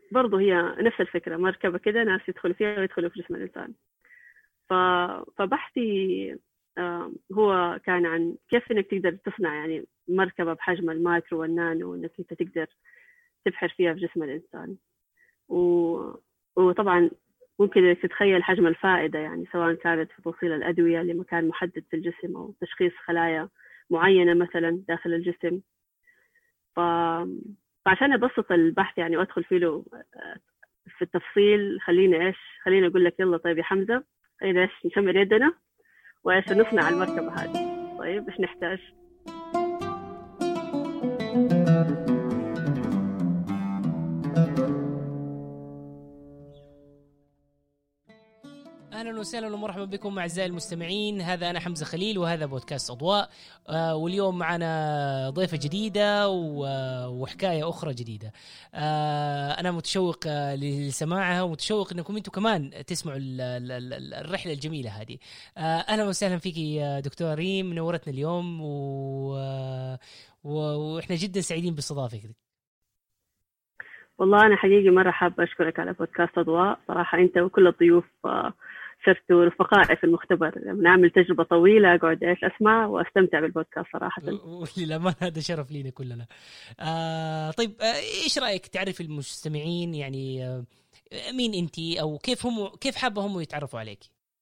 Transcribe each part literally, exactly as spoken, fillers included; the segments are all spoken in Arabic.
برضه هي نفس الفكرة، مركبة كده ناس يدخلوا فيها ويدخلوا في جسم الإنسان. ف... فبحثي آه، هو كان عن كيف إنك تقدر تصنع يعني مركبة بحجم المايكرو والنانو، إنك أنت تقدر تبحر فيها في جسم الإنسان. و... وطبعا ممكن إنك تتخيل حجم الفائدة، يعني سواء كانت في توصيل الأدوية لمكان محدد في الجسم أو تشخيص خلايا معينة مثلا داخل الجسم. ف... فعشان أبسط البحث يعني وأدخل فيه له في التفصيل، خليني إيش خليني أقول لك يلا طيب يا حمزة، خلينا إيش نشمر يدنا وإيش نصنع المركبة هذه. طيب إيش نحتاج؟ أهلا وسهلا ومرحبا بكم أعزائي المستمعين. هذا أنا حمزة خليل وهذا بودكاست أضواء. آه واليوم معنا ضيفة جديدة وحكاية أخرى جديدة. آه أنا متشوق آه لسماعها ومتشوق أنكم أنتم كمان تسمعوا الرحلة الجميلة هذه. آه أهلا وسهلا فيك يا دكتورة ريم، نورتنا اليوم و... وإحنا جدا سعيدين باستضافتك. والله أنا حقيقي مرة حابة أشكرك على بودكاست أضواء، صراحة أنت وكل الضيوف صرتوا رفقائي في المختبر، بنعمل تجربة طويلة أقعد إيش أسمع وأستمتع بالبودكاست صراحة. وللأمانة هذا شرف لينا كلنا. آه طيب آه إيش رأيك تعرف المستمعين يعني آه مين أنتي أو كيف هم كيف حابة هم يتعرفوا عليك؟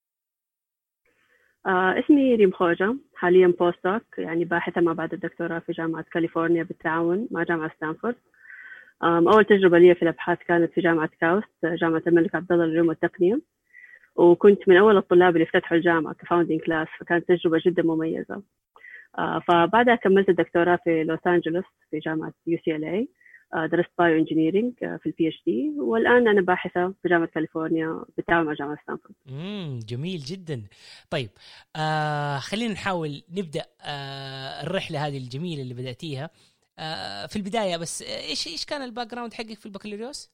آه اسمي ريم خوجة، حاليا بوستوك يعني باحثة ما بعد الدكتوراه في جامعة كاليفورنيا بالتعاون مع جامعة ستانفورد. أول تجربة لي في الأبحاث كانت في جامعة كاوست، جامعة الملك عبد الله للعلوم والتقنية، وكنت من أول الطلاب اللي فتحوا الجامعة كفاوندينج كلاس، فكانت تجربة جدا مميزة. فبعدها كملت الدكتوراه في لوس أنجلوس في جامعة يو سي إل إيه، درست بايو انجينيرينج في البي اتش دي، والآن أنا باحثة في جامعة كاليفورنيا بالتعاون مع جامعة ستانفورد. امم جميل جدا. طيب آه خلينا نحاول نبدأ آه الرحلة هذه الجميلة اللي بدأتيها. آه في البداية بس إيش إيش كان الباك جراوند حقك في البكالوريوس؟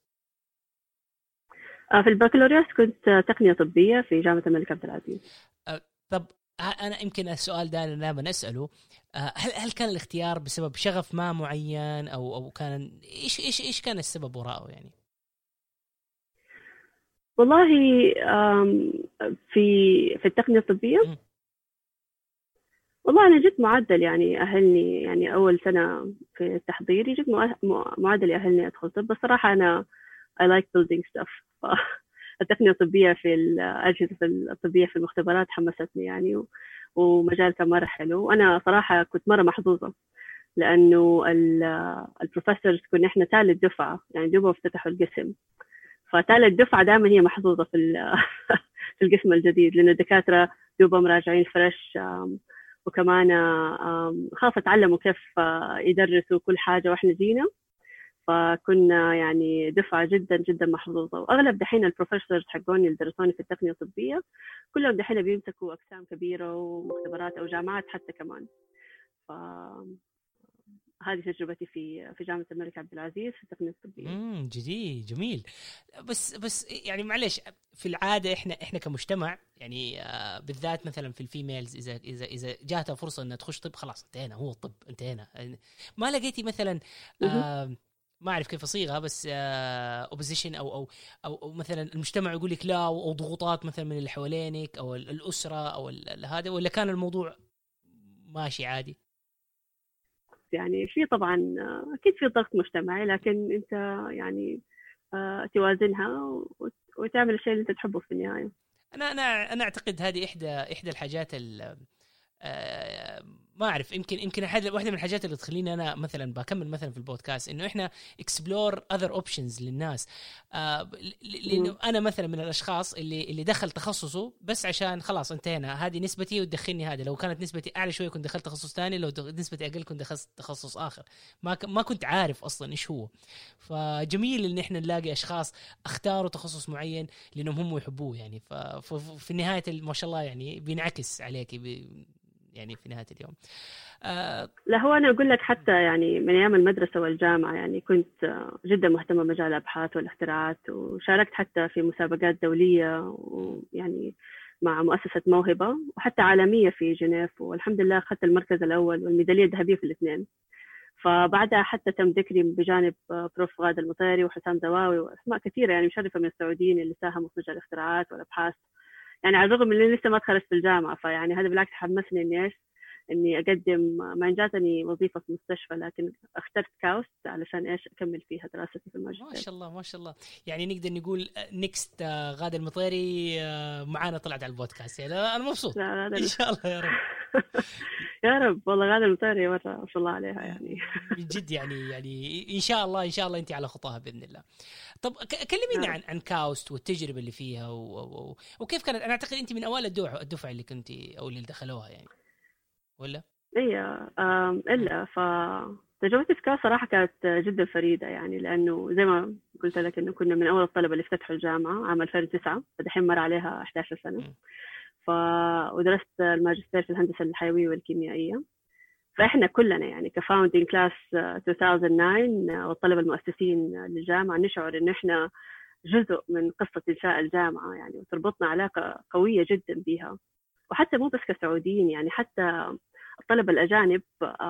في البكالوريوس كنت تقنية طبية في جامعة الملك عبد العزيز. آه طب أنا يمكن السؤال ده أنا دائما أسأله، آه هل هل كان الاختيار بسبب شغف ما معين أو أو كان إيش إيش إيش كان السبب وراءه يعني؟ والله في في التقنية الطبية م. والله أنا جت معدل يعني أهلني، يعني أول سنة في التحضيري جت معدل يأهلني أدخل طب. بصراحة أنا I like building stuff. التقنية الطبية في الأجهزة الطبية في المختبرات حمستني يعني، ومجال كان مرة حلو. وأنا صراحة كنت مرة محظوظة لأنه البروفيسورز كنا إحنا ثالث دفعة، يعني دوبهم افتتحوا القسم، فثالث دفعة دائما هي محظوظة في في القسم الجديد، لأن الدكاترة دوبهم راجعين فريش، وكمان خاف اتعلموا كيف يدرسوا كل حاجة واحنا جينا. فكنا يعني دفعة جدا جدا محظوظة. واغلب دحين البروفيسورز حقوني اللي درسوني في التقنية الطبية كلهم دحين بيمسكوا اقسام كبيرة ومختبرات او جامعات حتى كمان. ف هذه تجربتي في في جامعة الملك عبد العزيز في التقنية الطبية. امم جديد جميل. بس بس يعني معلش، في العادة احنا احنا كمجتمع يعني آه بالذات مثلا في الفيميلز اذا اذا اذا جاتها فرصة انها تخش طب خلاص انتهينا، هو الطب انتهينا. ما لقيتي مثلا آه ما أعرف كيف أصيغها بس أوبوزيشن أو, أو أو أو مثلا المجتمع يقول لك لا، أو ضغوطات مثلا من اللي حوالينك أو الأسرة أو هذا، ولا كان الموضوع ماشي عادي؟ يعني في طبعا أكيد في ضغط مجتمعي، لكن أنت يعني توازنها وتعمل الشيء اللي أنت تحبه في النهاية. أنا أنا أنا أعتقد هذه إحدى إحدى الحاجات ما أعرف، يمكن يمكن واحدة من الحاجات اللي تخليني أنا مثلا بكمل مثلا في البودكاست إنه إحنا explore other options للناس. آه لأنه أنا مثلا من الأشخاص اللي اللي دخل تخصصه بس عشان خلاص انتهينا، هذه نسبتي وتدخلني هذا. لو كانت نسبتي أعلى شوية كنت دخلت تخصص تاني، لو نسبتي أقل كنت دخلت تخصص آخر. ما ك... ما كنت عارف أصلا إيش هو. فجميل إن إحنا نلاقي أشخاص اختاروا تخصص معين لأنهم هم يحبوه يعني. ففي النهاية ما شاء الله يعني بينعكس عليك ب... يعني في نهاية اليوم. آه لا هو أنا أقول لك حتى يعني من أيام المدرسة والجامعة يعني كنت جدا مهتمة بمجال الأبحاث والاختراعات، وشاركت حتى في مسابقات دولية ويعني مع مؤسسة موهبة وحتى عالمية في جنيف، والحمد لله أخذت المركز الأول والميدالية الذهبية في الاثنين. فبعدها حتى تم ذكري بجانب بروف غادة المطيري وحسام زواوي وأسماء كثيرة يعني مشرفة من السعوديين اللي ساهموا في مجال الاختراعات والأبحاث، يعني على الرغم من إني لسه ما تخرجت في الجامعة. فيعني هذا بالعكس حمسني إني إيش إني أقدم، ما إن جاتني وظيفة في مستشفى لكن اخترت كاوست علشان إيش أكمل فيها دراستي في الماجستير. ما شاء الله ما شاء الله. يعني نقدر نقول نيكست غادة المطيري معانا طلعت على البودكاست، يعني أنا مبسوط إن شاء الله يا رب. يا رب والله غادة المطيري مرة ما شاء الله عليها يعني من جد يعني يعني إن شاء الله إن شاء الله أنت على خطاها بإذن الله. طب كلمينا عن عن كاوست والتجربة اللي فيها و... و... وكيف كانت. أنا أعتقد أنت من أوائل الدفعة الدفعة اللي كنت أو اللي دخلوها يعني ولا؟ إيه إلا فتجربتي في كاوست صراحة كانت جدا فريدة يعني، لأنه زي ما قلت لك إنه كنا من أول الطلبة اللي افتتحوا الجامعة عام ألفين وتسعة، فدحين مر عليها إحدى عشرة سنة. ف ودرست الماجستير في الهندسة الحيوية والكيميائية. فإحنا كلنا يعني كفاوندينج كلاس ألفين وتسعة والطلبة المؤسسين للجامعة نشعر إنه إحنا جزء من قصة إنشاء الجامعة يعني، وتربطنا علاقة قوية جدا بها. وحتى مو بس كسعوديين يعني، حتى الطلبة الأجانب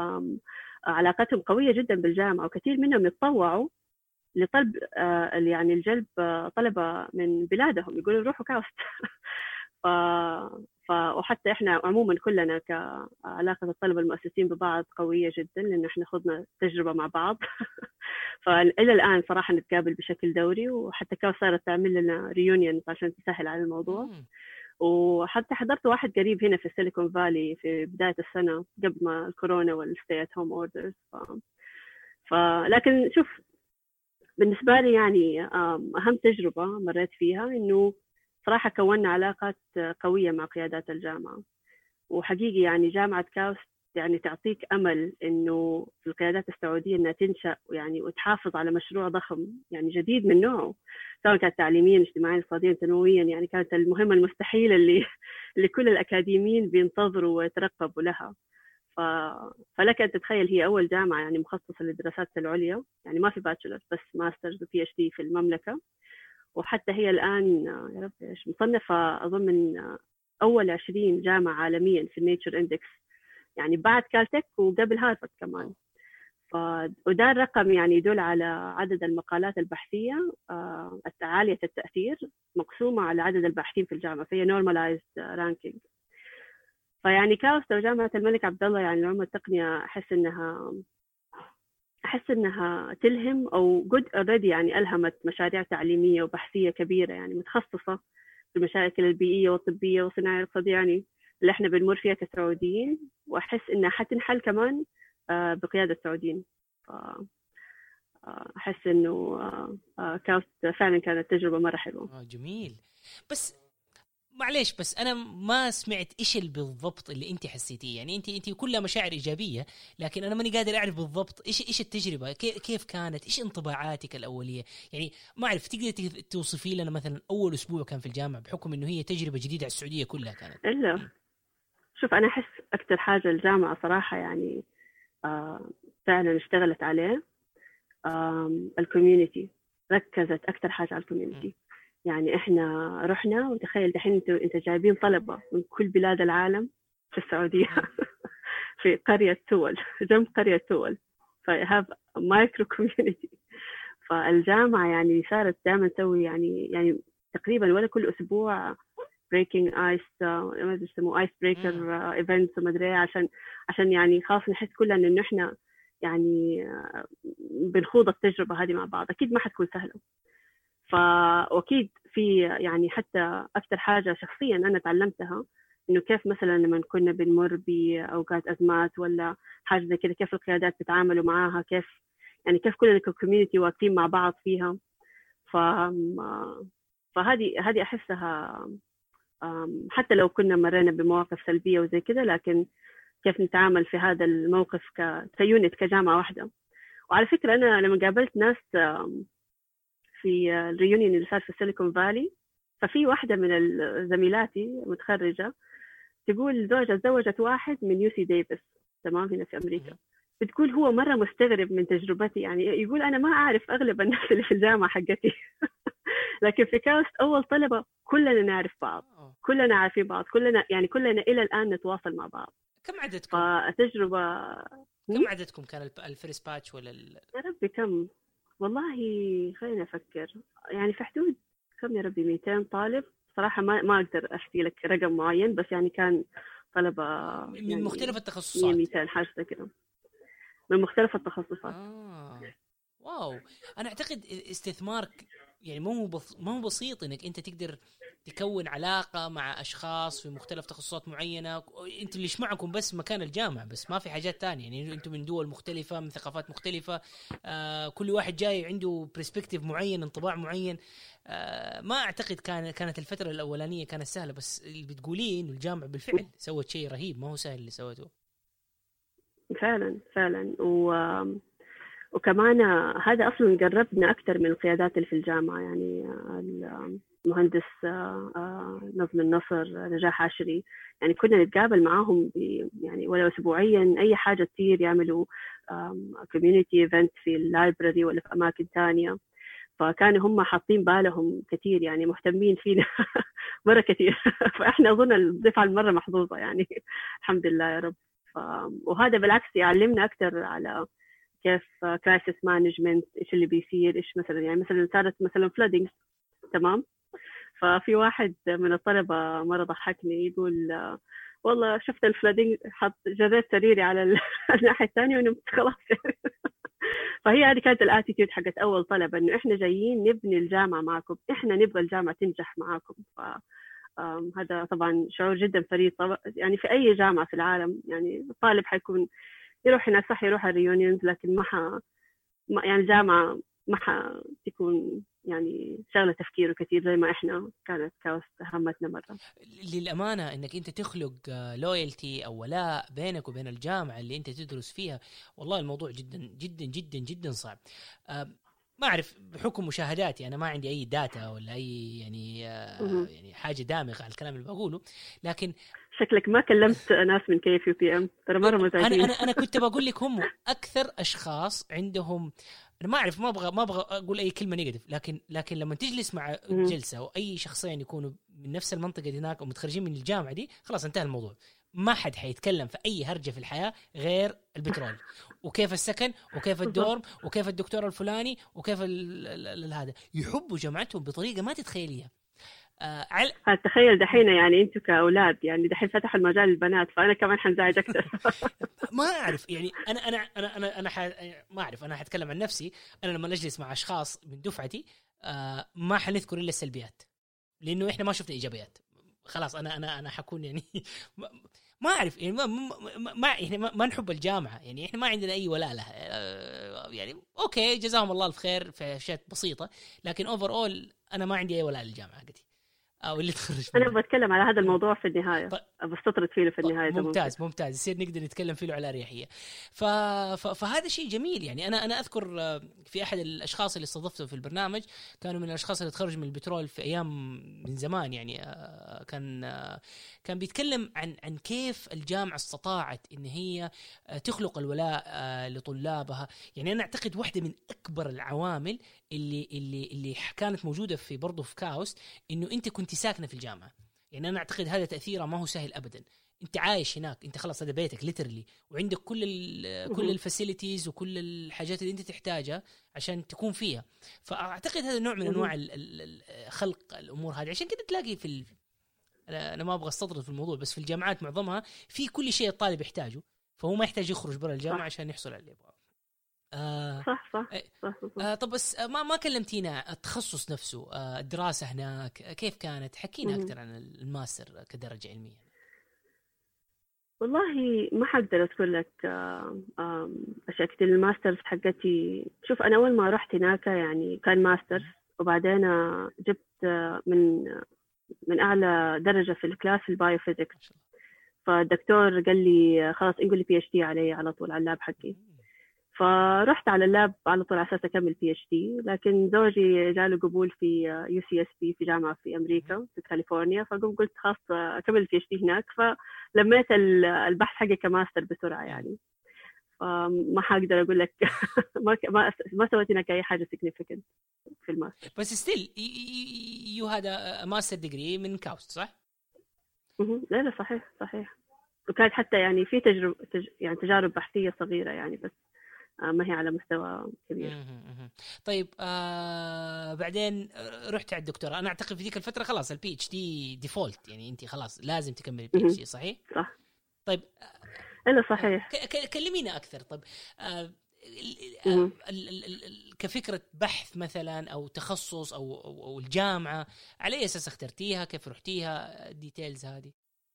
علاقتهم قوية جدا بالجامعة، وكثير منهم يتطوعوا لطلب يعني الجلب طلبة من بلادهم، يقولوا روحوا كاوست. ف... ف... وحتى إحنا عموما كلنا كعلاقة الطلبة المؤسسين ببعض قوية جدا، لأن إحنا خذنا تجربة مع بعض. فإلى الآن صراحة نتقابل بشكل دوري، وحتى كاو صارت تعمل لنا ريونيون عشان تسهل على الموضوع. وحتى حضرت واحد قريب هنا في السيليكون فالي في بداية السنة قبل ما الكورونا والستي ات هوم اوردرز. ف... ف... لكن شوف بالنسبة لي يعني أهم تجربة مريت فيها إنه صراحة كوننا علاقات قوية مع قيادات الجامعة. وحقيقي يعني جامعة كاوست يعني تعطيك أمل إنه في القيادات السعودية إنها تنشأ يعني وتحافظ على مشروع ضخم يعني جديد من نوعه، سواء كانت تعليميا اجتماعيا اقتصاديا تنمويا. يعني كانت المهمة المستحيلة اللي اللي كل الأكاديميين بينتظروا ويترقبوا لها. ف... فلك أن تتخيل هي أول جامعة يعني مخصصة للدراسات العليا، يعني ما في باتشلر بس ماسترز وبي اتش دي في المملكة. وحتى هي الآن يا رب إيش مصنفة أظن من أول عشرين جامعة عالميا في النيتشر إندكس، يعني بعد كالتك وقبل هارفارد كمان. ف... وده الرقم يعني يدل على عدد المقالات البحثية عالية التأثير مقسومة على عدد الباحثين في الجامعة، فهي normalized ranking. فيعني كاوست وجامعة الملك عبد الله يعني العلوم والتقنية أحس إنها أحس إنها تلهم أو جود already يعني ألهمت مشاريع تعليمية وبحثية كبيرة يعني متخصصة في المشاكل البيئية والطبية والصناعية الاقتصادية يعني اللي إحنا بنمر فيها كسعوديين، وأحس إنها حتنحل كمان بقيادة السعوديين. أحس إنه كاوست فعلا كانت تجربة مرة حلوة. جميل. بس معليش بس أنا ما سمعت إيش بالضبط اللي أنت حسيتيه. يعني أنت أنت كلها مشاعر إيجابية، لكن أنا ماني قادر أعرف بالضبط إيش إيش التجربة، كيف كانت، إيش انطباعاتك الأولية. يعني ما أعرف تقدر توصفي لنا مثلا أول أسبوع كان في الجامعة، بحكم إنه هي تجربة جديدة على السعودية كلها كانت. إلا شوف أنا أحس أكتر حاجة الجامعة صراحة يعني آه فعلا اشتغلت عليه آه الكوميونيتي، ركزت أكتر حاجة على الكوميونيتي. يعني إحنا رحنا وتخيل دحين أنت أنت جايبين طلبة من كل بلاد العالم في السعودية في قرية تول جنب قرية تول، فهذا مايكرو كوميونيتي. فالجامعة يعني صارت دائما تسوي يعني يعني تقريبا ولا كل أسبوع breaking ice ما يسموه ice breaker events وما أدري عشان عشان يعني خاص نحس كلنا إنه إحنا يعني بنخوض التجربة هذه مع بعض. أكيد ما حتكون سهلة. فأكيد في يعني حتى أكثر حاجة شخصيا أنا تعلمتها إنه كيف مثلا لما كنا بنمر بأوقات أزمات ولا حاجة زي كده كيف القيادات بتعاملوا معاها، كيف يعني كيف كلنا ككوميونيتي واقفين مع بعض فيها. ف فهذه هذه أحسها حتى لو كنا مرينا بمواقف سلبية وزي كده، لكن كيف نتعامل في هذا الموقف ك كيونت كجامعة واحدة. وعلى فكرة أنا لما قابلت ناس في الريونيون اللي صار في السيليكون فالي، ففي واحدة من زميلاتي متخرجة تقول زوجها تزوجت واحد من يو سي ديفيس تمام هنا في أمريكا، بتقول هو مرة مستغرب من تجربتي. يعني يقول أنا ما أعرف أغلب الناس اللي في الجامعة حقتي لكن في كاوست أول طلبة كلنا نعرف بعض، كلنا عارفين بعض، كلنا يعني كلنا إلى الآن نتواصل مع بعض. كم عددكم؟ فتجربة كم عددكم كان الفيرست باتش ولا ال... يا ربي كم والله خلينا أفكر يعني في حدود كم يا ربي مئتين طالب صراحة ما ما أقدر أحكي لك رقم معين بس يعني كان طلبة من يعني مختلف التخصصات مئتين حاجة كده من مختلف التخصصات. آه. واو انا اعتقد استثمار يعني مو هو بص... ما هو بسيط انك انت تقدر تكون علاقه مع اشخاص في مختلف تخصصات معينه. انتوا اللي يجمعكم بس مكان الجامعه بس ما في حاجات تانية يعني انتوا من دول مختلفه من ثقافات مختلفه. آه كل واحد جاي عنده برسبكتيف معين انطباع معين. آه ما اعتقد كان كانت الفتره الاولانيه كانت سهله بس اللي بتقوليه انه الجامعه بالفعل سوت شيء رهيب ما هو سهل اللي سوته. فعلا فعلا و وكمان هذا أصلا قربنا أكثر من القيادات اللي في الجامعة يعني المهندس نظم النصر نجاح عشري يعني كنا نتقابل معاهم يعني ولو أسبوعيا أي حاجة تصير يعملوا community event في اللايبراري ولا في أماكن تانية فكانوا هم حاطين بالهم كثير يعني مهتمين فينا مرة كثير فإحنا أظن الدفعة المرة محظوظة يعني الحمد لله يا رب. وهذا بالعكس يعلمنا أكثر على كيف كرايسيس مانجمنت ايش اللي بيصير ايش مثلا يعني مثلا صارت مثلا فلودينج تمام ففي واحد من الطلبه مره ضحكني يقول والله شفت الفلودينج حط جريت سريري على الناحيه الثانيه ونمت خلاص. فهي هذه كانت الاتيتيود حقت اول طلبه انه احنا جايين نبني الجامعه معكم احنا نبغى الجامعه تنجح معكم. ف هذا طبعا شعور جدا فريد يعني في اي جامعه في العالم يعني الطالب حيكون يروح هناك صح يروح الريونيونز لكن ما ح... ما يعني الجامعة ما حتكون يعني شغلة تفكيره كثير زي ما إحنا كانت كاوست همتنا مرة. للأمانة إنك أنت تخلق لويالتي أو ولاء بينك وبين الجامعة اللي أنت تدرس فيها والله الموضوع جدا جدا جدا جدا صعب. ما أعرف بحكم مشاهداتي أنا ما عندي أي داتا ولا أي يعني يعني حاجة دامغة على الكلام اللي بقوله لكن شكلك ما كلمت ناس من كيف يو بي ام ترى مره مزعجين. انا انا انا كنت بقول لك هم اكثر اشخاص عندهم انا ما اعرف ما ابغى ما ابغى اقول اي كلمه نيجاتيف لكن لكن لما تجلس مع جلسه واي شخصين يكونوا من نفس المنطقه دي هناك ومتخرجين من الجامعه دي خلاص انتهى الموضوع. ما حد حيتكلم في اي هرجه في الحياه غير البترول وكيف السكن وكيف الدورم وكيف الدكتور الفلاني وكيف هذا. يحبوا جامعتهم بطريقه ما تتخيليها. آه عل... تخيل دحين يعني انتوا كاولاد يعني دحين فتحوا المجال للبنات فانا كمان حنزعج اكثر. ما اعرف يعني انا انا انا انا انا ح... ما اعرف انا حتكلم عن نفسي. انا لما نجلس مع اشخاص من دفعتي آه ما حنذكر الا السلبيات لانه احنا ما شفنا ايجابيات. خلاص انا انا انا حكون يعني ما اعرف يعني ما ما, ما يعني ما, ما نحب الجامعه يعني احنا ما عندنا اي ولاء لها آه يعني اوكي جزاهم الله الخير في اشياء بسيطه لكن اوفر اول انا ما عندي اي ولاء للجامعه حقتي او اللي تخرج انا بتكلم على هذا الموضوع في النهايه طيب. بستطرد فيه في النهايه ممتاز ممكن. ممتاز يصير نقدر نتكلم فيه على اريحيه. ف... ف... فهذا شيء جميل يعني انا انا اذكر في احد الاشخاص اللي استضفته في البرنامج كانوا من الاشخاص اللي تخرج من البترول في ايام من زمان يعني كان كان بيتكلم عن عن كيف الجامعه استطاعت ان هي تخلق الولاء لطلابها. يعني انا اعتقد واحده من اكبر العوامل اللي اللي اللي كانت موجوده في برضه في كاوس انه انت كنت ساكنه في الجامعه. يعني انا اعتقد هذا تاثيره ما هو سهل ابدا. انت عايش هناك انت خلاص هذا بيتك ليترلي وعندك كل ال كل الفاسيلتيز وكل الحاجات اللي انت تحتاجها عشان تكون فيها. فاعتقد هذا نوع من انواع خلق الامور هذه. عشان كده تلاقي في ال... انا ما ابغى استطرد في الموضوع بس في الجامعات معظمها في كل شيء الطالب يحتاجه فهو ما يحتاج يخرج برا الجامعه عشان يحصل على اللي يبغاه. آه صح صح, صح, صح. آه طب بس ما ما كلمتينا التخصص نفسه آه الدراسة هناك كيف كانت؟ حكينا أكثر عن الماستر كدرجة علمية. والله ما حقدر أذكر لك أشياء كتير. الماسترز حقتي شوف أنا أول ما رحت هناك يعني كان ماستر وبعدين جبت من من أعلى درجة في الكلاس في البايوفيزيكس فالدكتور قال لي خلاص انقل لي بي اتش دي علي على طول على اللاب حقي. فرحت على اللاب على طول على اساس اكمل بي اتش دي لكن زوجي جاله قبول في يو سي اس بي في جامعه في امريكا في كاليفورنيا فقلت قلت خلاص اكمل بي اتش دي هناك فلميت البحث حقي كماستر بسرعه يعني. فما حقدر اقول لك ما ما ما سويت هناك اي حاجه significant في الماستر بس ستيل يو هذا ماستر ديجري من كاوست صح؟ لا لا صحيح صحيح وكانت حتى يعني في تجربة تج... يعني تجارب بحثية صغيرة يعني، بس ما هي على مستوى كبير. طيب آه بعدين رحت على الدكتوراه. انا اعتقد في ذيك الفتره خلاص البي اتش دي ديفولت، يعني انت خلاص لازم تكملي البي اتش دي، صحيح؟ صح. طيب الا صحيح. كلمينا اكثر. طيب آه كفكره بحث مثلا او تخصص او او الجامعه، على اي اساس اخترتيها؟ كيف رحتيها؟ الديتيلز هذه.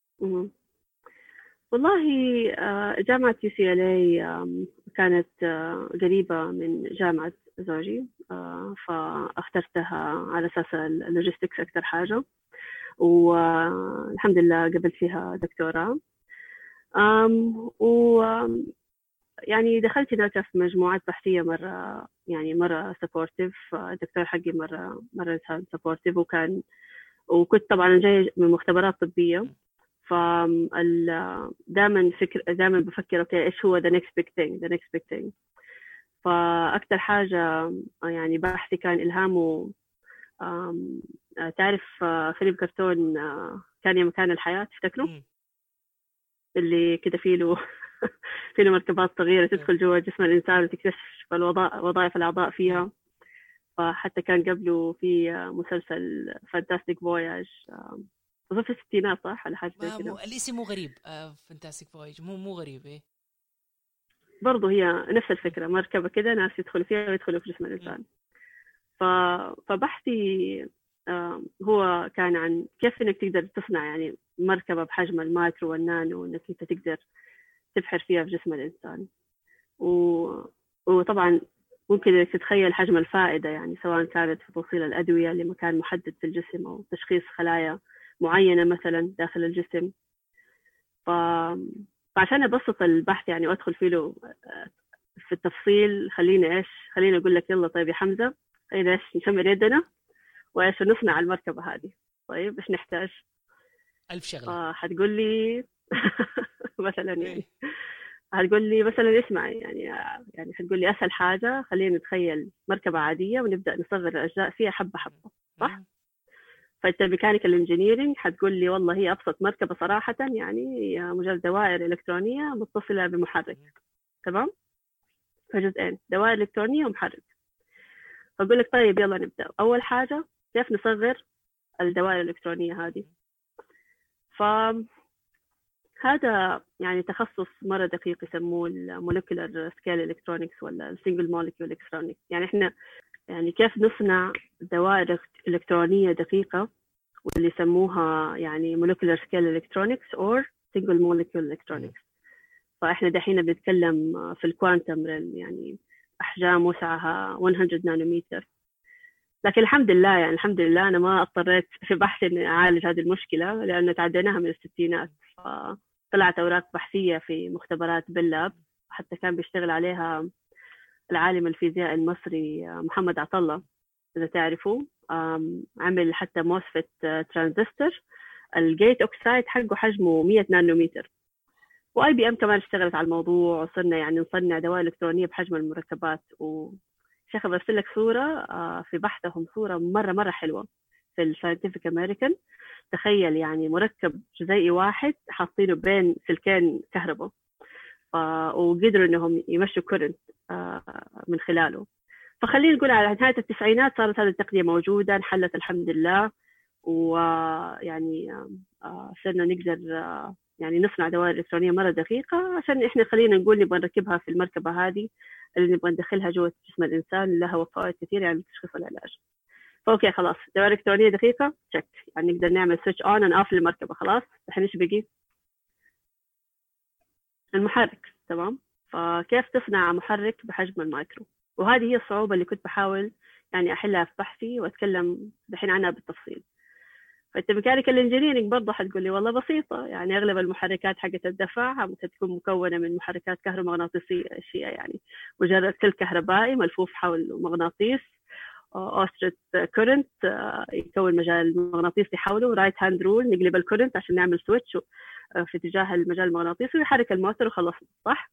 والله جامعة يو سي إل إيه كانت قريبة من جامعة زوجي، فاخترتها على أساس اللوجيستكس أكثر حاجة، والحمد لله قبلت فيها دكتوراه. و يعني دخلت هناك في مجموعات بحثية مرة يعني مرة سبورتيف. الدكتور حقي مرة مرة سبورتيف، وكان وكنت طبعا جاي من مختبرات طبية، فال دائما فكر دائما بفكر اوكي ايش هو the next big thing the next big thing. فاكثر حاجه يعني بحثي كان الهامه، تعرف فيلم كرتون كان يا مكان الحياه، تفتكروا؟ اللي كده فيه له فيه له مركبات صغيره تدخل جوا جسم الانسان وتكتشف وظائف الاعضاء فيها. فحتى كان قبله في مسلسل فانتاستيك فوياج، أظن في الستينات صح على حاجة زي كده. الاسم مو غريب، فانتاستيك فويج مو مو غريب. إيه برضو هي نفس الفكرة، مركبة كده ناس يدخلوا فيها ويدخلوا في جسم الإنسان. ف... فبحثي هو كان عن كيف إنك تقدر تصنع يعني مركبة بحجم المايكرو والنانو، إنك أنت تقدر تبحر فيها في جسم الإنسان. و... وطبعا ممكن إنك تتخيل حجم الفائدة، يعني سواء كانت في توصيل الأدوية لمكان محدد في الجسم أو تشخيص خلايا معينة مثلا داخل الجسم. ف... فعشان أبسط البحث يعني وأدخل فيه له في التفصيل، خليني إيش خليني أقول لك يلا طيب يا حمزة، خلينا إيش نشمر يدنا وإيش نصنع المركبة هذه. طيب إيش نحتاج؟ ألف شغلة. حتقول لي مثلا يعني هتقول لي مثلا اسمع يعني يعني هتقول لي أسهل حاجة خلينا نتخيل مركبة عادية ونبدأ نصغر الأجزاء فيها حبة حبة، صح؟ فأنت ميكانيكال انجينيرينج هتقول لي والله هي أبسط مركبة صراحة، يعني هي مجرد دوائر إلكترونية متصلة بمحرك، تمام؟ فجزئين، دوائر إلكترونية ومحرك. فأقول لك طيب يلا نبدأ. أول حاجة كيف نصغر الدوائر الإلكترونية هذه؟ فهذا يعني تخصص مرة دقيق يسموه المولكيولر سكيل إلكترونيكس ولا السنجل مولكيول إلكترونيكس. يعني إحنا يعني كيف نصنع دوائر إلكترونية دقيقة، واللي يسموها يعني molecular scale electronics or single molecule electronics. فإحنا دحين بنتكلم في الكوانتم يعني أحجام وسعها مئة نانومتر. لكن الحمد لله يعني الحمد لله أنا ما اضطريت في بحث إني أعالج هذه المشكلة، لأنه تعديناها من الستينات. طلعت أوراق بحثية في مختبرات بلاب، حتى كان بيشتغل عليها العالم الفيزياء المصري محمد عطلة إذا تعرفوا. عمل حتى موسفت ترانزستور الجيت أوكسايد حقه حجمه مئة نانومتر. وآي بي إم كمان اشتغلت على الموضوع، وصرنا يعني نصنع دوائر إلكترونية بحجم المركبات. وشيخ برسل لك صورة في بحثهم، صورة مرة مرة حلوة في الساينتيفيك أمريكان. تخيل يعني مركب جزيئي واحد حاطينه بين سلكين كهرباء، وقدروا إنهم يمشوا كورنت من خلاله. فخلينا نقول على نهاية التسعينات صارت هذه التقنية موجودة، انحلت الحمد لله، ويعني صرنا نقدر يعني نصنع دوائر إلكترونية مرة دقيقة، عشان إحنا خلينا نقول نبغى نركبها في المركبة هذه اللي نبغى ندخلها جوة جسم الإنسان، لها فوائد كثيرة يعني التشخيص والعلاج. فأوكي خلاص دوائر إلكترونية دقيقة تشك، يعني نقدر نعمل سويتش أون أند أوف للمركبة. خلاص الحين إيش بقي؟ المحرك، تمام؟ فكيف تصنع محرك بحجم المايكرو؟ وهذه هي الصعوبة اللي كنت بحاول يعني أحلها في بحثي وأتكلم دحين عنها بالتفصيل. فأنت ميكانيكال انجينيرينج برضه حتقول لي والله بسيطة، يعني أغلب المحركات حقت الدفع ممكن تكون مكونة من محركات كهرومغناطيسية أشياء، يعني مجرد سلك كهربائي ملفوف حول مغناطيس أوسترت كورنت يكون مجال مغناطيسي حوله، رايت هاند رول نقلب الكورنت عشان نعمل سويتش في اتجاه المجال المغناطيسي ويحرك الموتور وخلصنا، صح؟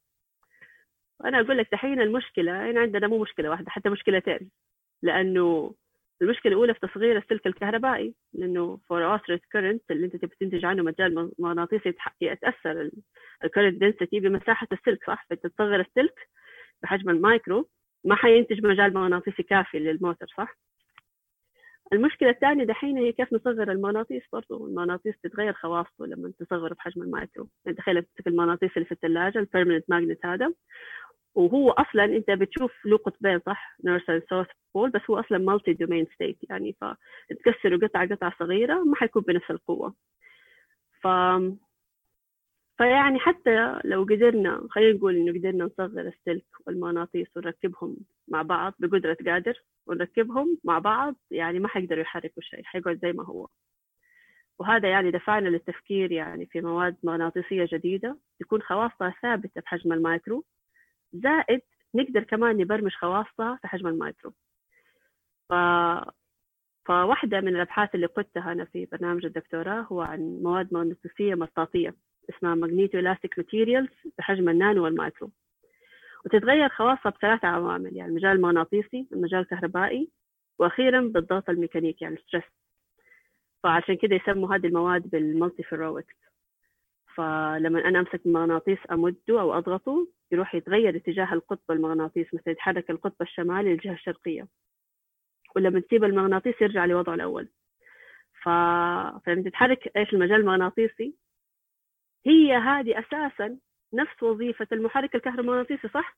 أنا أقول لك دحين المشكلة هنا عندنا مو مشكلة واحدة، حتى مشكلتين، لأنه المشكلة الأولى في تصغير السلك الكهربائي، لأنه for oscillatory current اللي أنت تبي تنتج عنه مجال مغناطيسي يتأثر ال current density بمساحة السلك، صح؟ فأنت تصغر السلك بحجم المايكرو ما حينتج مجال مغناطيسي كافي للموتر، صح؟ المشكلة الثانية دحين هي كيف نصغر المغناطيس. برضو المغناطيس تتغير خواصه لما تصغره بحجم المايكرو. يعني تخيل تمسك المغناطيس اللي في الثلاجة البيرمننت ماجنت هذا، وهو اصلا انت بتشوف له قطبين، صح؟ نورث اند ساوث بول، بس هو اصلا مالتي دومين ستيت، يعني فتكسره قطعه قطعه صغيره ما حيكون بنفس القوه. ف فيعني حتى لو قدرنا، خلينا نقول انه قدرنا نصغر السلك والمغناطيس ونركبهم مع بعض بقدره قادر، ونركبهم مع بعض، يعني ما حيقدروا يحركوا شيء، حيقعد زي ما هو. وهذا يعني دفعنا للتفكير يعني في مواد مغناطيسيه جديده تكون خواصها ثابته بحجم المايكرو، زائد نقدر كمان نبرمج خواصها في حجم المايكرو. ف... فواحدة من الأبحاث اللي قدتها أنا في برنامج الدكتوراه هو عن مواد مغناطيسية مطاطية اسمها Magnetoelastic Materials بحجم النانو والمايكرو، وتتغير خواصها بثلاثة عوامل، يعني المجال المغناطيسي، المجال الكهربائي، وأخيرا بالضغط الميكانيكي يعني الستريس. فعشان كده يسموا هذه المواد بالمالتي فيرويكس. فلما أنا أمسك المغناطيس أمده أو أضغطه يروح يتغير اتجاه القطب المغناطيس، مثلا يتحرك القطب الشمالي للجهة الشرقية، ولما تسيب المغناطيس يرجع لوضعه الأول. ف... فلما تتحرك إيش المجال المغناطيسي، هي هذه أساسا نفس وظيفة المحرك الكهرومغناطيسي، صح؟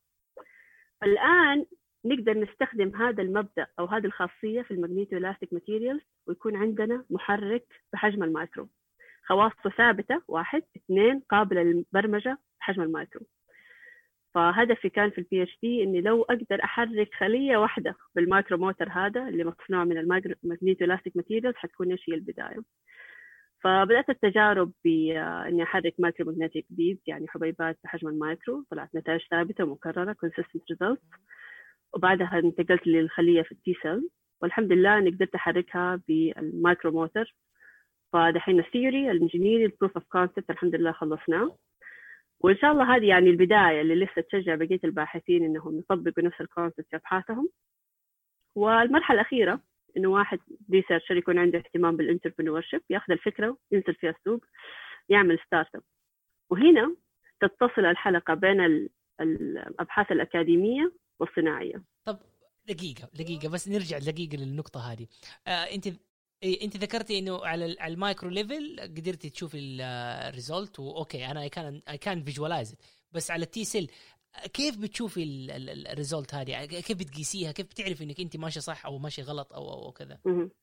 الآن نقدر نستخدم هذا المبدأ أو هذه الخاصية في الماجنيتو-إلاستيك ماتيريالز، ويكون عندنا محرك بحجم المايكرو، خواصه ثابتة، واحد، اثنين، قابلة للبرمجة بحجم المايكرو. فهدفي كان في البي اتش دي اني لو اقدر احرك خليه واحده بالمايكرو موتر هذا اللي مصنوع من الماجنيتو-إلاستيك ماتيريالز، حتكون ايش هي البدايه. فبدات التجارب باني احرك مايكرو ماجنتيك بيدز، يعني حبيبات بحجم المايكرو، طلعت نتائج ثابته ومكرره consistent results. وبعدها انتقلت للخليه في التي سيل، والحمد لله اني قدرت احركها بالمايكرو موتر. فدحين الثيوري الانجينيري البروف اوف كونسبت الحمد لله خلصناه، وإن شاء الله هذه يعني البداية اللي لسه تشجع بقية الباحثين إنهم يطبقوا نفس الكونسبت في أبحاثهم. والمرحلة الأخيرة إنه واحد ريسيرشر يكون عنده اهتمام بالانتربرنورشيب، يأخذ الفكرة ينزل فيها السوق يعمل ستارت اب. وهنا تتصل الحلقة بين ال... الأبحاث الأكاديمية والصناعية. طب دقيقة دقيقة بس نرجع دقيقة للنقطة هذه. آه أنت إيه انت ذكرتي انه على على المايكرو ليفل قدرتي تشوفي الريزلت، واوكي انا اي كان اي كان فيجواليز، بس على التي سيل كيف بتشوفي الريزلت هذه؟ كيف بتقيسيها؟ كيف بتعرفي انك انت ماشي صح او ماشي غلط او او, أو كذا؟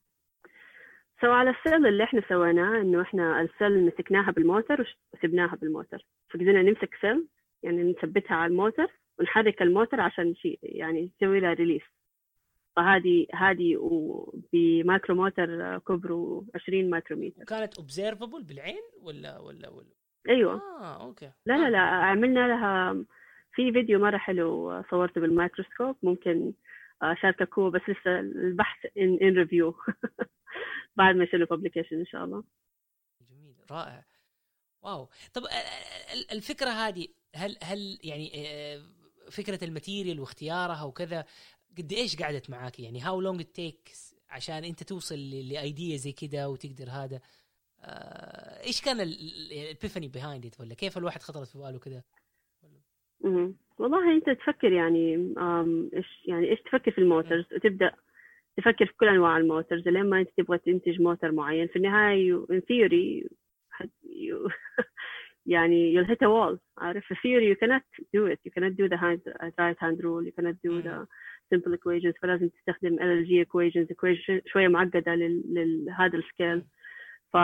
سو على السيل اللي احنا سويناه انه احنا السيل مسكناها بالموتر وسبناها بالموتر، فقدرنا نمسك سيل يعني نثبتها على الموتر ونحرك الموتر عشان شيء يعني نسوي لها ريليس. فهذه هذه بمايكرو موتر كبره عشرين مايكرومتر. كانت observable بالعين ولا ولا ولا ايوه اه اوكي. لا لا لا عملنا لها في فيديو مره حلو صورته بالميكروسكوب، ممكن اشاركك هو، بس لسه البحث ان ان ريفيو بعد ما يصير بابليكيشن ان شاء الله. جميل رائع واو. طب الفكره هذه هل هل يعني فكره الماتيريال واختيارها وكذا قد ايش قعدت معاك؟ يعني how long it takes عشان انت توصل لايديا زي كده وتقدر هذا آه، ايش كان الابيفاني behind it، ولا كيف الواحد خطرت في باله كده؟ امم والله انت تفكر يعني ايش يعني ايش تفكر في الموتورز وتبدا تفكر في كل انواع الموتورز لين ما انت تبغى تنتج موتور معين. في النهايه in theory يعني you'll hit a wall. عارف في theory you cannot do it, you cannot do the hand, right hand rule, you cannot do the simple equations. فلازم تستخدم إل إل جي equations, equations شوية معقدة لهذا السكيل. ف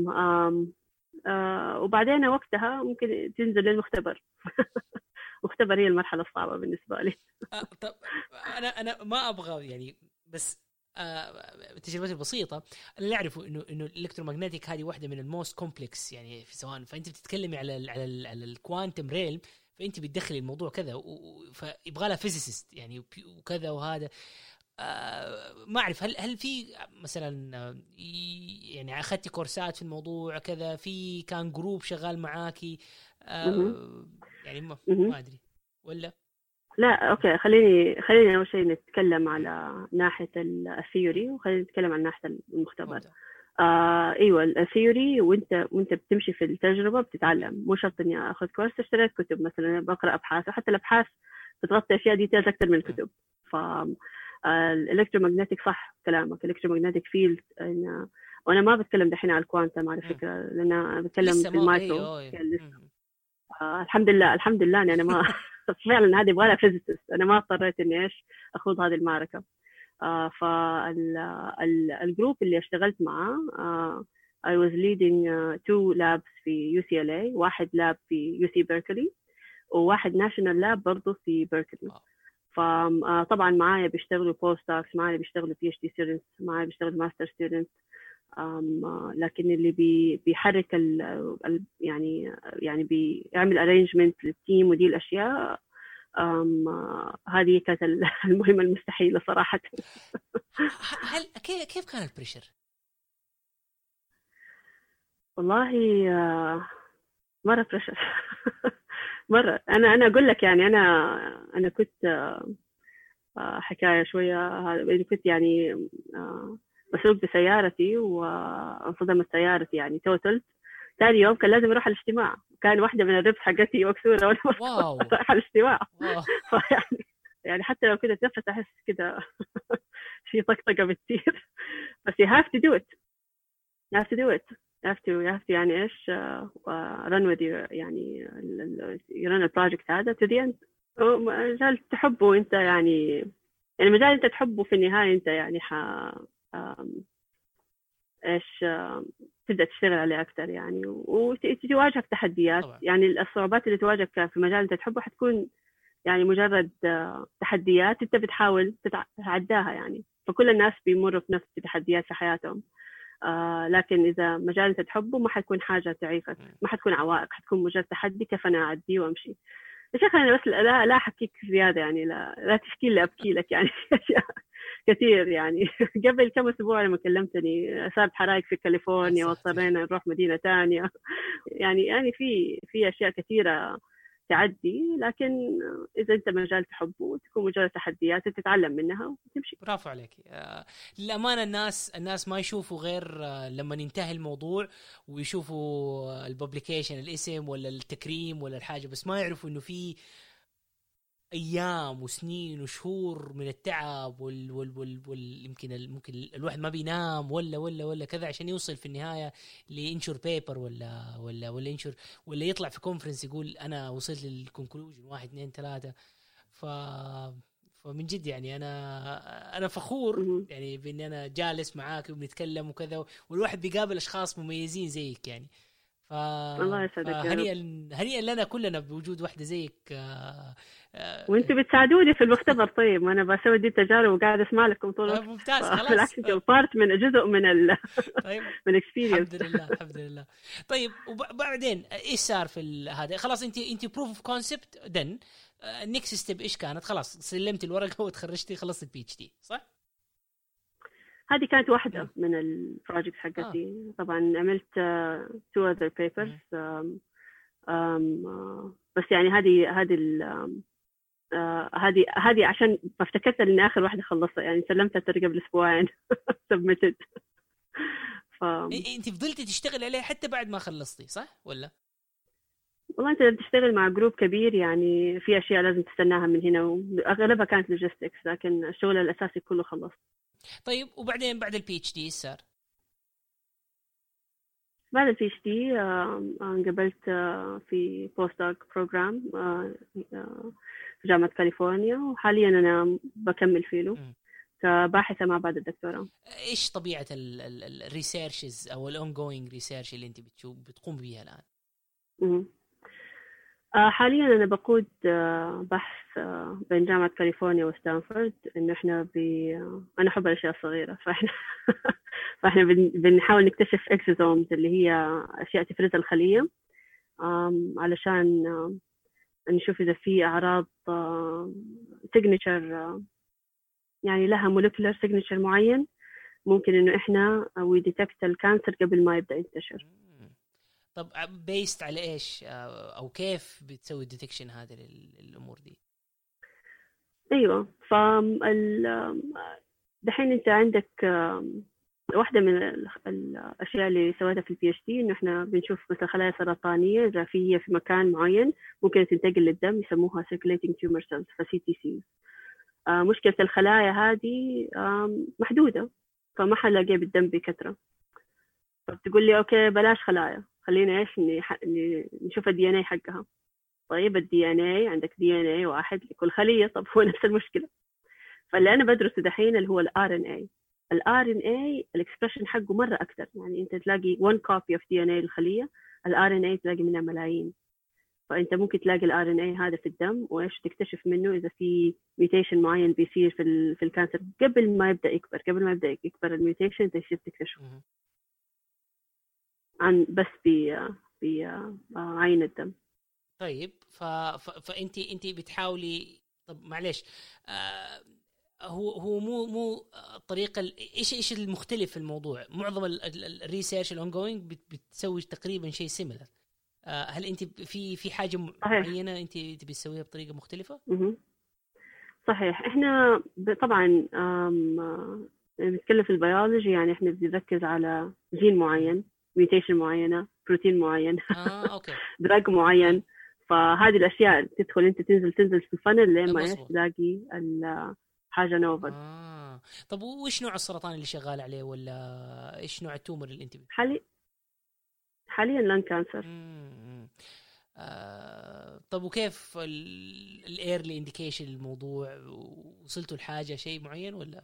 آه وبعدين وقتها ممكن تنزل للمختبر. مختبر هي المرحلة الصعبة بالنسبة لي. آه طب أنا أنا ما أبغى يعني بس آه تجربتي البسيطة أنا اللي أعرفه إنه إنه الإلكترومغناطيك هذه واحدة من الموست كومبلكس يعني في سواء. فأنت بتتكلمي على ال على ال على الكوانتم ريل، فأنت بتدخلي الموضوع كذا فيبغى لها فيزيست يعني وكذا وهذا. آه ما أعرف هل هل في مثلا يعني أخذتي كورسات في الموضوع كذا، في كان جروب شغال معاكي آه يعني ما, ما أدري ولا لا أوكي، خليني خليني أول شيء نتكلم على ناحية الثيوري، وخلينا نتكلم عن ناحية المختبر. آه ايوه الثيوري، وانت وانت بتمشي في التجربه بتتعلم، مو شرط اني اخذ كورس. اشتريت كتب مثلا، بقرا ابحاث، وحتى الابحاث بتغطي اشياء ديتيلز اكثر من الكتب. ف الالكترومagnetic صح كلامك، الالكترومagnetic فيلد. وانا ما بتكلم دحين على الكوانتم على فكره، لان انا بتكلم في المايكرو. آه الحمد لله الحمد لله اني انا ما فعلا هذه يبغى لها فيزيست، انا ما اضطريت اني ايش اخوض هذه المعركه. آه فالجروب اللي اشتغلت معاه آه I was leading uh, two labs في يو سي إل إيه، واحد لاب في يو سي بيركلي، وواحد ناشونال لاب برضو في بيركلي. فطبعا معايا بيشتغلوا بوست دوكس، معايا بيشتغلوا بي اتش دي ستودنتس، معايا بيشتغلوا ماستر ستودنتس. لكن اللي بي بيحرك ال ال يعني يعني بيعمل ارينجمنت للتيم ودي الاشياء، هذه كانت المهمة المستحيلة صراحة. هل كيف كان البريشر؟ والله مرة بريشر مرة. أنا أنا أقول لك يعني أنا أنا كنت حكاية شوية. هذا كنت يعني بسوق بسيارتي وانصدمت سيارتي يعني توتلت. ثاني يوم كان لازم أروح الاجتماع، كان واحدة من الربس حقتي مكسورة وأنا رايحة الاجتماع. فيعني يعني حتى لو كده تنفس أحس كده في طقطقة بتصير، بس you have to do it you have to do it you have to you have to يعني إيش uh, run with your يعني you run a project هذا to the end. مجال تحبه أنت يعني يعني مجال أنت تحبه في النهاية أنت يعني ح إيش تبدأ تشتغل عليه أكتر يعني، وتواجهك تحديات طبعا. يعني الصعوبات اللي تواجهك في مجال أنت تحبه حتكون يعني مجرد تحديات أنت بتحاول تتعداها يعني. فكل الناس بيمروا في نفس التحديات في حياتهم، آه لكن إذا مجال أنت تحبه ما حتكون حاجة تعيقك، ما حتكون عوائق، حتكون مجرد تحدي كيف أنا أعديه وأمشي. يا شيخ أنا بس لا لا أحكيك زيادة يعني، لا لا تشكي لي أبكي لك يعني أشياء كثير يعني. قبل كم أسبوع لما كلمتني صارت حرائق في كاليفورنيا واضطرينا نروح مدينة تانية. يعني يعني في في أشياء كثيرة تعدي، لكن إذا أنت مجال تحبه تكون مجرد تحديات تتعلم منها وتمشي. برافو عليك. آه للأمانة الناس الناس ما يشوفوا غير آه لما ينتهي الموضوع ويشوفوا الببليكيشن الاسم ولا التكريم ولا الحاجة، بس ما يعرفوا إنه في أيام وسنين وشهور من التعب وال وال وال, وال يمكن ممكن الواحد ما بينام ولا ولا ولا كذا عشان يوصل في النهاية لإنشور بيبر ولا ولا ولا إنشور ولا يطلع في كونفرنس يقول أنا وصلت للكونكلوجن واحد اثنين ثلاثة. ف فمن جد يعني أنا أنا فخور يعني بإني أنا جالس معاك وبنتكلم وكذا، والواحد بيقابل أشخاص مميزين زيك يعني. ف... الله يسعدك. هنيئا هنيئا لنا كلنا بوجود واحدة زيك. آه... آه... وانتوا بتساعدوني في المختبر. طيب انا بسوي دي التجارب وقاعد اسمع لكم طول الوقت. ممتاز. خلاص بالعكس بارت من جزء من ال طيب. من اكسبيرينس. الحمد لله الحمد لله. طيب وبعدين ايش صار في هذا؟ خلاص انت انت بروف اوف كونسبت دن نيكست ستيب ايش كانت؟ خلاص سلمت الورقه وتخرجتي خلصت البي اتش دي صح؟ هذه كانت واحدة م. من البروجكت حقتي. آه. طبعا عملت two other papers um, um, uh, بس يعني هذه هذه هذه هذه عشان افتكرت ان اخر واحدة خلصتها يعني، سلمتها ترى قبل اسبوعين سبميتد. ف... انت فضلتي تشتغل عليها حتى بعد ما خلصتي صح ولا؟ والله انت بتشتغل مع جروب كبير يعني في اشياء لازم تستناها من هنا، واغلبها كانت لوجيستكس، لكن الشغل الاساسي كله خلص. طيب وبعدين بعد البي اتش دي ايش صار؟ بعد البي اتش دي انقبلت في بوست دوك بروجرام في جامعة كاليفورنيا، وحاليا انا بكمل فيه كباحثة ما بعد الدكتوراه. ايش طبيعة الريسيرشز او الاون جوينج ريسيرش اللي انت بتشوف بتقوم بيها الان؟ امم حاليا أنا بقود بحث بين جامعة كاليفورنيا وستانفورد، إنه إحنا ب أنا أحب الأشياء الصغيرة، فإحنا فإحنا بنحاول نكتشف إكسوزومز اللي هي أشياء تفرز الخلية، علشان نشوف إذا في أعراض سيجنتشر يعني لها مولكولر سيجنتشر معين ممكن إنه إحنا we detect الكانسر قبل ما يبدأ ينتشر. طب بيست على ايش او كيف بتسوي ديتكشن هذه الامور دي؟ ايوه. فال دحين انت عندك واحدة من الأشياء اللي سويتها في البي اتش دي إنه إحنا بنشوف مثلا خلايا سرطانية إذا في هي في مكان معين ممكن تنتقل للدم، يسموها circulating tumor cells ف سي تي سي. آه مشكلة الخلايا هذه آه محدودة، فما حلاقيها بالدم بكثرة. فبتقول لي أوكي بلاش خلايا، خلينا إيش نشوف الدي إن إيه حقها. طيب الدي إن إيه عندك دي إن إيه واحد لكل خلية، طب هو نفس المشكلة. فاللي أنا بدرسه دحين اللي هو ال آر إن إيه. ال آر إن إيه الإكسبريشن حقه مرة أكثر، يعني أنت تلاقي one copy of دي إن إيه للخلية، ال آر إن إيه تلاقي منها ملايين. فأنت ممكن تلاقي ال آر إن إيه هذا في الدم وإيش تكتشف منه إذا في mutation معين بيصير في ال في الكانسر قبل ما يبدأ يكبر، قبل ما يبدأ يكبر الميوتيشن أنت يصير تكتشفه عن بس ب بعين الدم. طيب ف... ف... فأنت أنت بتحاولي، طب معلش آه... هو هو مو مو الطريقه ايش ايش المختلف في الموضوع؟ معظم الريسيرش الاون جوينج بتسوي تقريبا شيء سيميلر. هل انت في في حاجه معينه انت تبي تسويها بطريقه مختلفه؟ صحيح. احنا طبعا بنتكلم في البيولوجي، يعني احنا بنركز على جين معين، ميوتيشن معينه، بروتين معين، اه اوكي دراج معين. فهذه الاشياء تدخل انت تنزل تنزل في الفنل لما ايش تلاقي حاجة نوفل. آه. طب وإيش نوع السرطان اللي شغال عليه، ولا إيش نوع التومر اللي أنت حالي حاليا لان كانسر. آه. طب وكيف الإيرلي إنديكيشن للموضوع؟ وصلتوا لحاجة شيء معين ولا؟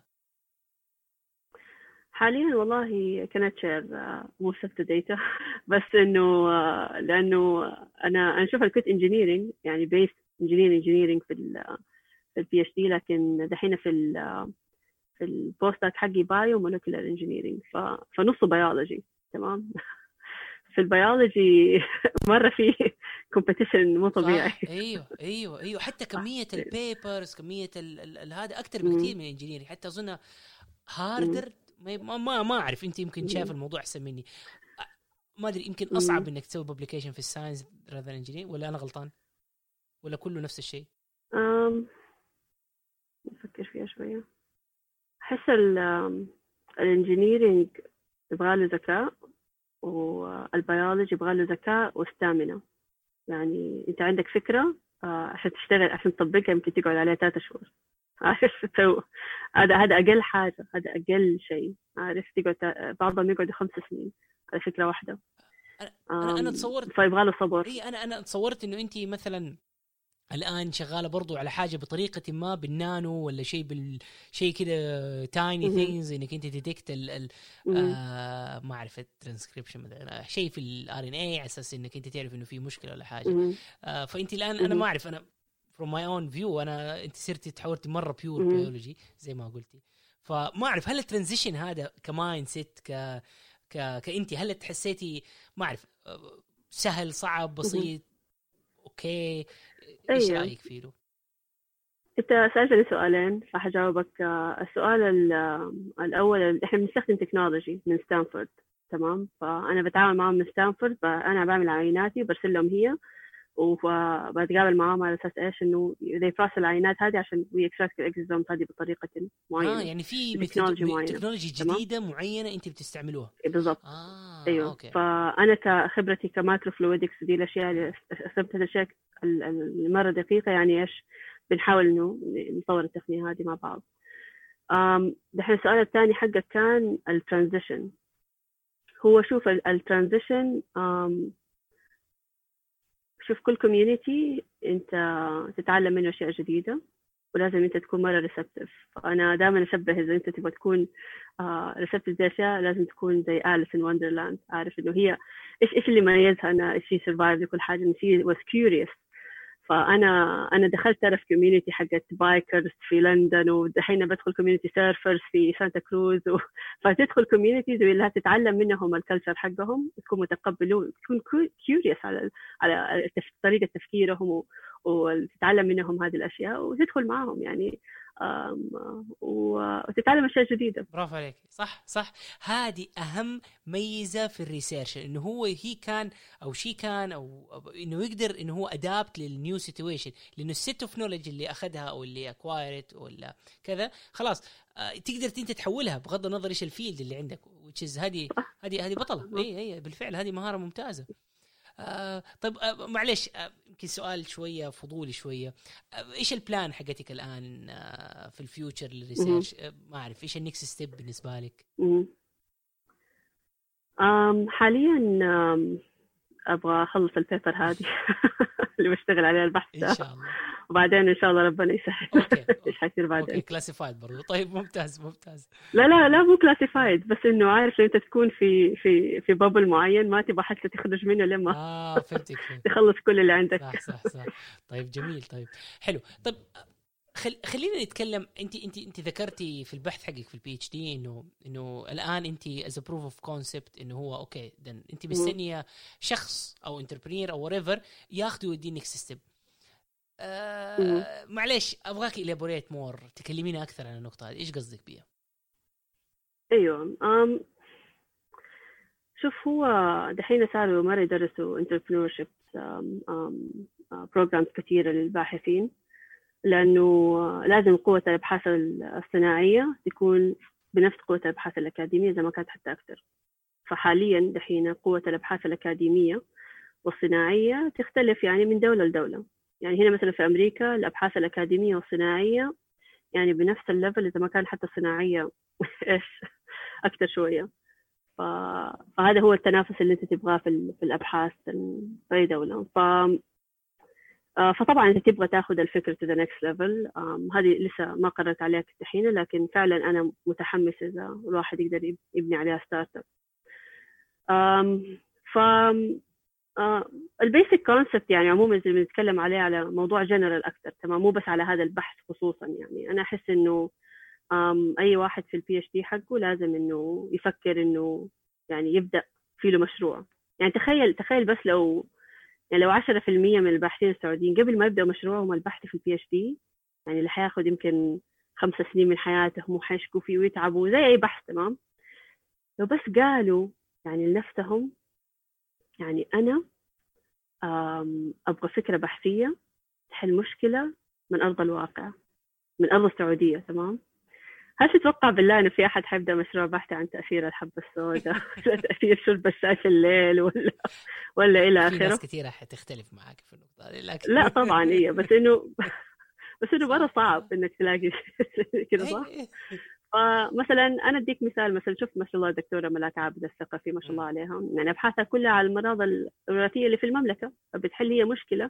حاليا والله كانت شير مو سبت داتا بس إنه لأنه أنا أنا أشوف الكت إنجينيرينج، يعني بيس إنجينيرينج إنجينيرينج في ال في البي اتش دي، لكن دحين في ال في البوستات حقي بايو مولكيولر انجينيرينج، فنصه بيولوجي. تمام. في البيولوجي مره في كومبيتيشن مو طبيعي. ايوه ايوه ايوه حتى كميه البيبرز، كميه هذا اكثر بكثير من الانجينيرينج، حتى اظن هاردر. ما ما ما اعرف، انت يمكن شايف الموضوع احسن مني، ما ادري، يمكن اصعب انك تسوي ببليكيشن في الساينس راذر انجينيرينج، ولا انا غلطان، ولا كله نفس الشيء؟ امم نفكر فيها شوية. أحس الانجينيرينج يبغى له ذكاء، والبيولوجي يبغى له ذكاء واستامنة. يعني أنت عندك فكرة عشان تشتغل عشان تطبقها يمكن تقعد عليها ثلاثة شهور. عارف تسوي هذا هذا أقل حاجة، هذا أقل شيء. عارف تقعد بعضهم يقعدوا خمس سنين على فكرة واحدة. أنا أنا تصورت فيبغى له صبر. إيه أنا أنا تصورت إنه أنت مثلاً الآن شغالة برضو على حاجة بطريقة ما بالنانو ولا شيء بالشيء كده تايني ثينجز، إنك أنت تديكت ال ال آه ما أعرف الترانسكريبشن مثلا، شيء في الار ان اي على أساس إنك أنت تعرف إنه في مشكلة ولا حاجة. آه فأنت الآن أنا ما أعرف، أنا from my own view أنا أنت صرتي تحولتي مرة بيور بيولوجي زي ما قلتي، فما أعرف هل الترانزيشن هذا كماين سيت ك ك كأنت هل تحسيتي ما أعرف سهل صعب بسيط أوكي؟ إيش أيوة. رأيك فيه؟ أنت سألتني سؤالين فحجاوبك. السؤال الأول، إحنا بنستخدم تكنولوجي من ستانفورد، تمام؟ فأنا بتعامل معهم من ستانفورد، فأنا بعمل عيناتي وبرسل لهم هي، وبتقابل معهم على أساس إيش إنه they process العينات هذه عشان we extract الإكزوزومز هذه بطريقة معينة. آه يعني في تكنولوجي معينة، تكنولوجي جديدة تمام؟ معينة أنت بتستعملوها. بالضبط. آه أيوة. أوكي. فأنا كخبرتي كماكروفلويدكس دي الأشياء اللي استخدمت الأشياء المرة دقيقة، يعني إيش بنحاول إنه نطور التقنية هذه مع بعض. دحين السؤال الثاني حقك كان الترانزيشن. هو شوف الترانزيشن، شوف كل كوميونيتي أنت تتعلم منه أشياء جديدة، ولازم أنت تكون مرة ريسبتيف. فأنا دائما أشبه إذا أنت تبغى تكون ريسبتيف زي أشياء لازم تكون زي آليس إن وندرلاند، عارف إنه هي إيش إيش اللي ميزها أنا إيش هي سرفايف لكل حاجة، إن هي was curious. فأنا أنا دخلت أنا في كوميونيتي حقت بايكرز في لندن، ودحين بدخل كوميونيتي سيرفرز في سانتا كروز و... فتدخل كوميونيتيز اللي تتعلم منهم الكلتشر حقهم، تكون متقبلون، تكون كيوريوس على على طريقة تفكيرهم و... وتتعلم منهم هذه الأشياء وتدخل معهم يعني وتتعلم أشياء جديدة. برافو عليك. صح صح هذه أهم ميزة في الريسيرش، إنه هو هي كان أو شي كان أو إنه يقدر إنه هو أدابت للنيو سيتويشن، لأنه السيت اوف نولج اللي أخذها أو اللي أكوايرت ولا كذا خلاص تقدر انت تحولها بغض النظر ايش الفيلد اللي عندك، which is هذه هذه هذه بطلة. اي اي بالفعل هذه مهارة ممتازة. آه طيب آه معلش يمكن آه سؤال شوية فضولي شوية، آه ايش البلان حقتك الآن آه في الفيوتشر للريسيرش؟ آه ما أعرف ايش النكست ستيب بالنسبة لك؟ أم حاليا أم أبغى أخلص البيبر هذه اللي بشتغل عليها البحث إن شاء الله، وبعدين إن شاء الله ربنا يسهل. أوكي. إيش حيصير بعدين؟ أوكي كلاسيفايد برضو. طيب ممتاز ممتاز. لا لا لا مو كلاسيفايد، بس إنه عارف لو أنت تكون في في في بابل معين ما تبغى حتى تخرج منه لما آه فهمتك تخلص كل اللي عندك. صح صح صح. طيب جميل. طيب حلو. طيب خل... خلينا نتكلم. انت انت انت ذكرتي في البحث حقك في البي اتش دي انه انه الان انت از بروف اوف كونسبت انه هو اوكي دن انت مستنيه شخص او انتربرينور او whatever ياخذ ويدي نكست ستيب. آه معلش ابغاك الابوريت مور، تكلمينا اكثر عن النقطه هذه، ايش قصدك بيها؟ ايوه أم شوف هو دحين صاروا مره يدرسوا انتربرينورشيب بروجرامز كثيره للباحثين، لأنه لازم قوة الأبحاث الصناعية تكون بنفس قوة الأبحاث الأكاديمية إذا ما كانت حتى أكثر. فحاليا دحين قوة الأبحاث الأكاديمية والصناعية تختلف يعني من دولة لدولة. يعني هنا مثلا في أمريكا الأبحاث الأكاديمية والصناعية يعني بنفس الليفل إذا ما كان حتى الصناعية إيش أكثر شوية. ف... فهذا هو التنافس اللي أنت تبغاه في, في الأبحاث في أي دولة. ف فطبعا انت تبغى تاخذ الفكره to the next level. هذه لسه ما قررت عليها الحين، لكن فعلا انا متحمس اذا الواحد يقدر يبني عليها ستارت اب. ف البيسك كونسبت يعني عموما اللي بنتكلم عليه على موضوع جنرال اكثر، تمام، مو بس على هذا البحث خصوصا. يعني انا احس انه اي واحد في البي اتش دي حقه لازم انه يفكر انه يعني يبدا في له مشروع. يعني تخيل تخيل بس لو يعني لو عشرة في المية من الباحثين السعوديين قبل ما يبدأوا مشروعهم البحث في البي اتش دي، يعني اللي حياخد يمكن خمسة سنين من حياتهم وحيشكوا فيه ويتعبوا زي أي بحث، تمام، لو بس قالوا يعني لنفسهم يعني أنا أبغى فكرة بحثية تحل مشكلة من أرض الواقع، من أرض السعودية، تمام، هل تتوقع بالله إنه في أحد حيبدأ مشروع بحث عن تأثير الحبة السوداء ولا تأثير شرب الشاي في الليل ولا ولا إلى آخره؟ في ناس كثيرة حتختلف معك في النقطة دي، لكن لا طبعا إيه، بس إنه بس إنه مرة صعب إنك تلاقي كده، صح؟ فمثلا أنا أديك مثال، مثلا شوف ما شاء الله الدكتورة ملاك عابد الثقفي ما شاء الله عليها، يعني أبحاثها كلها على المراض الوراثية اللي في المملكة، فبتحل هي مشكلة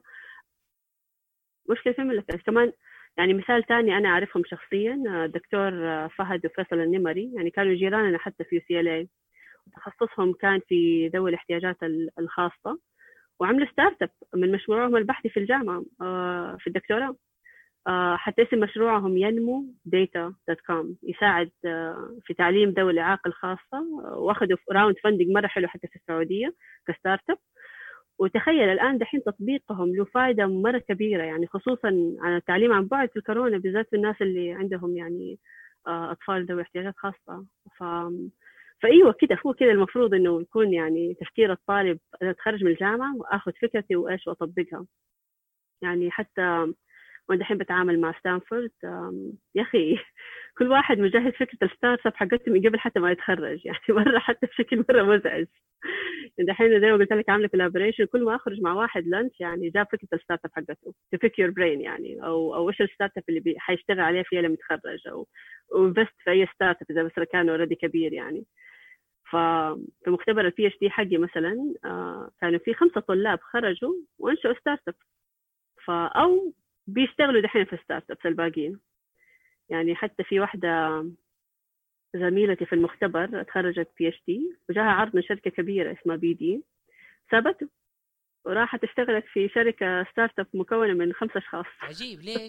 مشكلة في المملكة. كمان يعني مثال تاني أنا أعرفهم شخصياً، الدكتور فهد وفيصل النمري، يعني كانوا جيراننا حتى في يو سي إل إيه، تخصصهم كان في ذوي الاحتياجات الخاصة، وعملوا ستارت اب من مشروعهم البحثي في الجامعة في الدكتوراه. حتى اسم مشروعهم ينمو داتا دوت كوم، يساعد في تعليم ذوي الإعاقة الخاصة، واخذوا راوند فندنج مرة حلو حتى في السعودية كستارت اب. وتخيل الآن دحين تطبيقهم له فائدة مرة كبيرة، يعني خصوصاً على التعليم عن بعد في الكورونا، بالذات في الناس اللي عندهم يعني أطفال ذوي احتياجات خاصة. ف... فأيوة كده هو كده المفروض إنه يكون يعني تفكير الطالب إذا تخرج من الجامعة وأخذ فكرتي وإيش وأطبقها. يعني حتى وأنا دحين بتعامل مع ستانفورد، يا أخي كل واحد مجهز فكرة الستارت اب حقته من قبل حتى ما يتخرج، يعني مرة حتى بشكل مرة مزعج. دحين زي ما قلت لك عامله كولابوريشن، كل ما اخرج مع واحد لانش يعني جاب فكره الستارت اب حقته to pick your brain، يعني او او ايش الستارت اب اللي حيشتغل عليه فيها لما يتخرج، او وبس في اي ستارت اب اذا بس كان اوريدي كبير. يعني ففي مختبر البي اتش دي حقي مثلا كانوا في خمسه طلاب خرجوا وانشأوا ستارت اب، فا او بيشتغلوا دحين في ستارت ابس الباقيين. يعني حتى في واحده زميلتي في المختبر تخرجت بي اتش دي وجاها عرض من شركة كبيرة اسمها بي دي، سابته وراحت اشتغلت في شركة ستارت اب مكونة من خمسة أشخاص. عجيب، ليش؟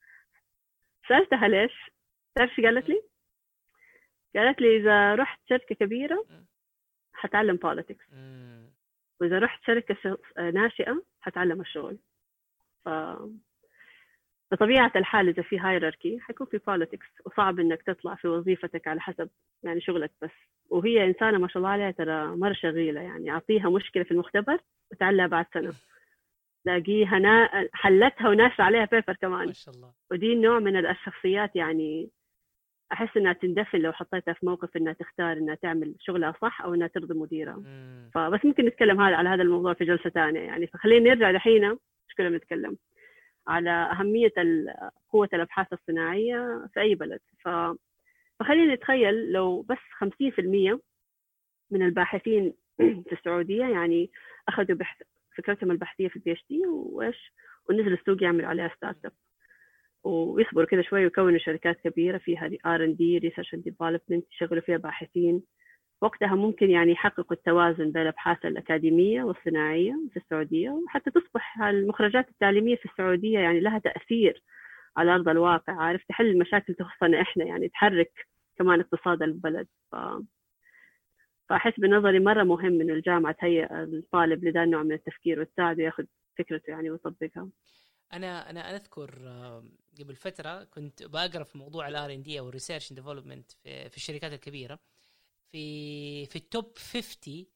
سألتها ليش؟ تعرف شو قالت لي؟ قالت لي إذا رحت شركة كبيرة حتعلم politics، وإذا رحت شركة ناشئة حتعلم الشغل. ف بطبيعة الحال إذا في هايراركي حيكون في politics، وصعب إنك تطلع في وظيفتك على حسب يعني شغلك بس. وهي إنسانة ما شاء الله عليها ترى مرة شغيلة، يعني أعطيها مشكلة في المختبر وتعلق بعد سنة لاقيها نا... حلتها وناشر عليها بيبر كمان. ما شاء الله. ودي نوع من الشخصيات يعني أحس إنها تندفن لو حطيتها في موقف إنها تختار إنها تعمل شغلها صح أو إنها ترضي مديرها. مم. فبس ممكن نتكلم هذا على هذا الموضوع في جلسة تانية يعني. فخلينا نرجع لحين مش كنا بنتكلم على أهمية قوة الأبحاث الصناعية في أي بلد. ف... فخلينا نتخيل لو بس خمسين في المية من الباحثين في السعودية يعني أخذوا بحث فكرتهم البحثية في البي اتش دي وإيش ونزلوا السوق يعملوا عليها ستارت اب ويصبروا كده شوي ويكونوا شركات كبيرة فيها آر إند دي Research and Development يشغلوا فيها باحثين. وقتها ممكن يعني يحققوا التوازن بين الأبحاث الأكاديمية والصناعية في السعودية، وحتى تصبح المخرجات التعليمية في السعودية يعني لها تأثير على أرض الواقع، عارف تحل المشاكل تخصنا إحنا يعني تحرك كمان اقتصاد البلد. ف... فأحس بنظري مرة مهم إنه الجامعة تهيئ الطالب لذا النوع من التفكير وتساعده ياخذ فكرته يعني ويطبقها. انا انا اذكر قبل فتره كنت بقرا في موضوع الار ان دي او الريسيرش اند ديفلوبمنت في, في الشركات الكبيره في في التوب خمسين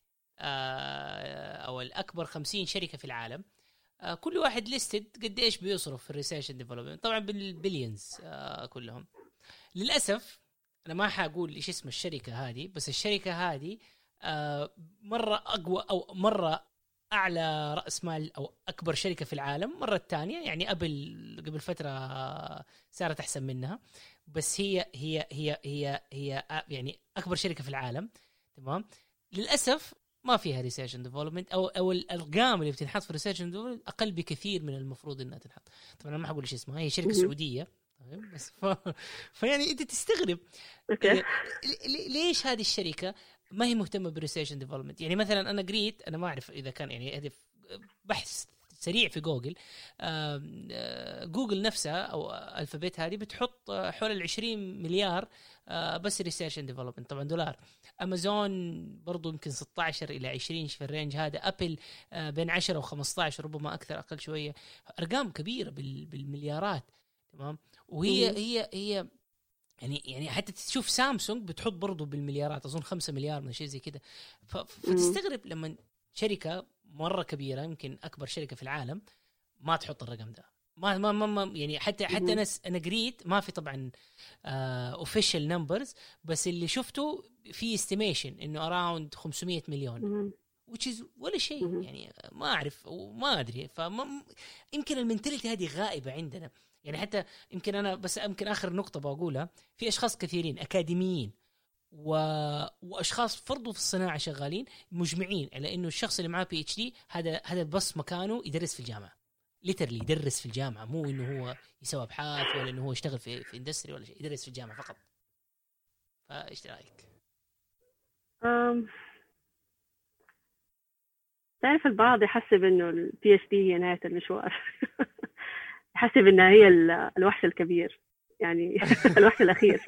او الاكبر خمسين شركه في العالم. كل واحد ليستد قد ايش بيصرف في الريسيرش اند ديفلوبمنت، طبعا بالبليونز كلهم. للاسف انا ما حاقول ايش اسم الشركه هذه، بس الشركه هذه مره اقوى او مره أعلى رأس مال أو أكبر شركة في العالم مرة الثانية. يعني قبل قبل فترة صارت أحسن منها، بس هي هي هي هي هي يعني أكبر شركة في العالم. تمام. للأسف ما فيها ريسيرش اند ديفلوبمنت أو أو الأرقام اللي بتنحط في ريسيرش اند ديفلوبمنت أقل بكثير من المفروض إنها تنحط. طبعا أنا ما حقول إيش اسمها، هي شركة سعودية بس ف... فيعني أنت تستغرب يعني ليش هذه الشركة ما هي مهتمة بالريسيرش اند ديفلوبمنت. يعني مثلا أنا قريت، أنا ما أعرف إذا كان يعني هدف بحث سريع في جوجل، جوجل نفسها أو الفابت هذه بتحط حول العشرين مليار بس ريسيرش اند ديفلوبمنت، طبعا دولار. أمازون برضو يمكن ستة عشر إلى عشرين في الرينج هذا، أبل بين عشرة وخمسة عشر ربما أكثر أقل شوية، أرقام كبيرة بالمليارات. تمام. وهي هي هي يعني يعني حتى تشوف سامسونج بتحط برضو بالمليارات، أظن خمسة مليار من شيء زي كده. فتستغرب لما شركة مرة كبيرة يمكن أكبر شركة في العالم ما تحط الرقم ده. ما ما ما يعني حتى حتى أنا أنا قريت ما في طبعا official numbers، بس اللي شفته في estimation إنه around خمسمية مليون which is ولا شيء يعني. ما أعرف وما أدري، فما يمكن المنتاليتي هذه غائبة عندنا يعني. حتى يمكن أنا بس يمكن آخر نقطة بقولها، في أشخاص كثيرين أكاديميين و... وأشخاص فرضوا في الصناعة شغالين مجمعين على إنه الشخص اللي معاه بي اتش دي هذا هذا بس مكانه يدرس في الجامعة، ليترلي يدرس في الجامعة، مو إنه هو يسوي أبحاث ولا إنه هو يشتغل في في إندستري ولا شيء، يدرس في الجامعة فقط. فإيش رأيك؟ أم... تعرف البعض يحسب إنه البي اتش دي هي نهاية المشوار يحسب إنها هي الوحش الكبير يعني الوحش الأخير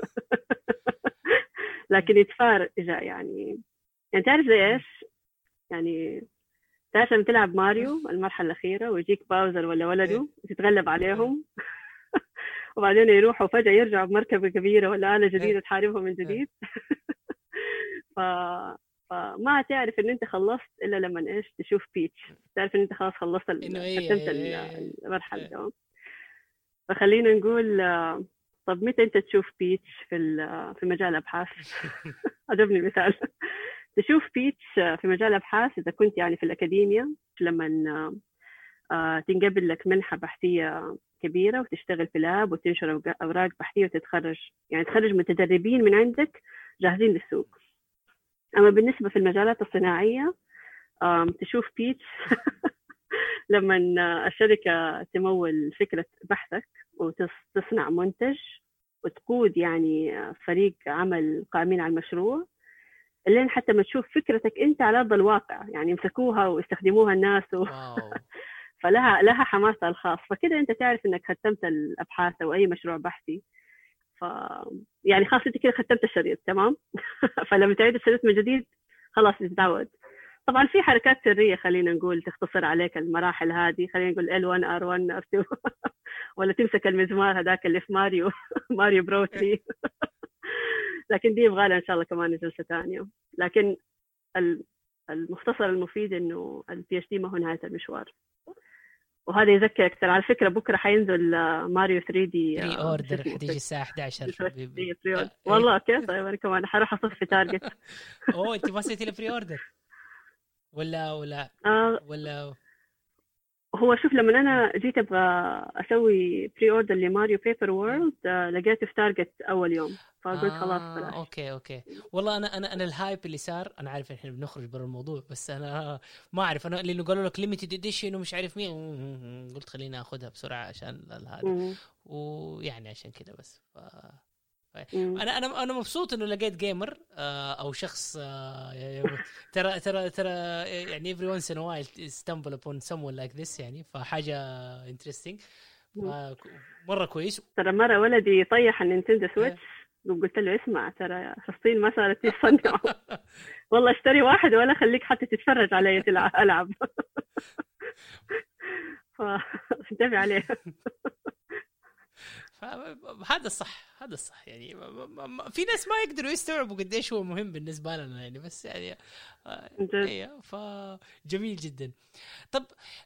لكن يتفارق إجا يعني. يعني تعرف زي إيش يعني؟ تعرف لما تلعب ماريو المرحلة الأخيرة ويجيك باوزر ولا ولده وتتغلب عليهم وبعدين يروحوا فجأة يرجعوا بمركبة كبيرة ولا آلة جديدة تحاربهم من جديد ف... فما تعرف إن أنت خلصت إلا لما إيش تشوف بيتش، تعرف إن أنت خلاص خلصت ختمت المرحلة ده. فخلينا نقول طب متى أنت تشوف بيتش في في مجال الأبحاث؟ عجبني المثال. تشوف بيتش في مجال الأبحاث إذا كنت يعني في الأكاديمية لما تنقبل لك منحة بحثية كبيرة وتشتغل في لاب وتنشر أوراق بحثية وتتخرج، يعني تخرج متدربين من عندك جاهزين للسوق. أما بالنسبة في المجالات الصناعية تشوف بيتش لما الشركة تمول فكرة بحثك وتصنع منتج وتقود يعني فريق عمل قائمين على المشروع، اللين حتى ما تشوف فكرتك أنت على أرض الواقع، يعني يمسكوها ويستخدموها الناس و... فلها لها حماسها الخاص. فكده أنت تعرف أنك ختمت الأبحاث أو أي مشروع بحثي. ف يعني خاصة كده ختمت الشريط تمام فلما تعيد الشريط من جديد خلاص تتعود. طبعا في حركات سرية خلينا نقول تختصر عليك المراحل هذه، خلينا نقول إل ون آر ون آر تو ولا تمسك المزمار هذاك اللي في ماريو ماريو برو ثري لكن دي يبغى لها إن شاء الله كمان جلسة ثانية. لكن المختصر المفيد إنه البي اتش دي ما هو نهاية المشوار. وهذا يذكر أكثر على فكرة بكرة حينزل ماريو ثري دي بري اوردر حتيجي الساعة إحدى عشر والله. اوكي طيب انا كمان حروح اصف في تارجت. اوه انت ما سويتي لي بري اوردر ولا ولا آه ولا هو شوف لما انا جيت ابغى اسوي بري اوردر لماريو بيبر وورلد آه لقيته في تارجت اول يوم فقلت آه خلاص بلاش. اوكي اوكي والله انا انا انا الهايب اللي صار انا عارف احنا بنخرج برا الموضوع بس انا ما اعرف انا لانه قالوا لك ليميتد اديشن ومش عارف مين قلت خليني اخذها بسرعه عشان هذا ويعني عشان كده بس ف... انا انا انا مبسوط انه لقيت جيمر آه او شخص آه ترى ترى ترى يعني every once in a while stumble upon someone like this يعني فحاجه interesting مره كويس. ترى مره ولدي يطيح النينتندو سويتش وقلت له اسمع ترى الصين ما صارت تصنع والله اشتري واحد ولا خليك حتى تتفرج علي العب فانتبه عليه. هذا الصح هذا الصح يعني في ناس ما يقدروا يستوعبوا قديش هو مهم بالنسبة لنا يعني بس يعني ايه فجميل جدا. طب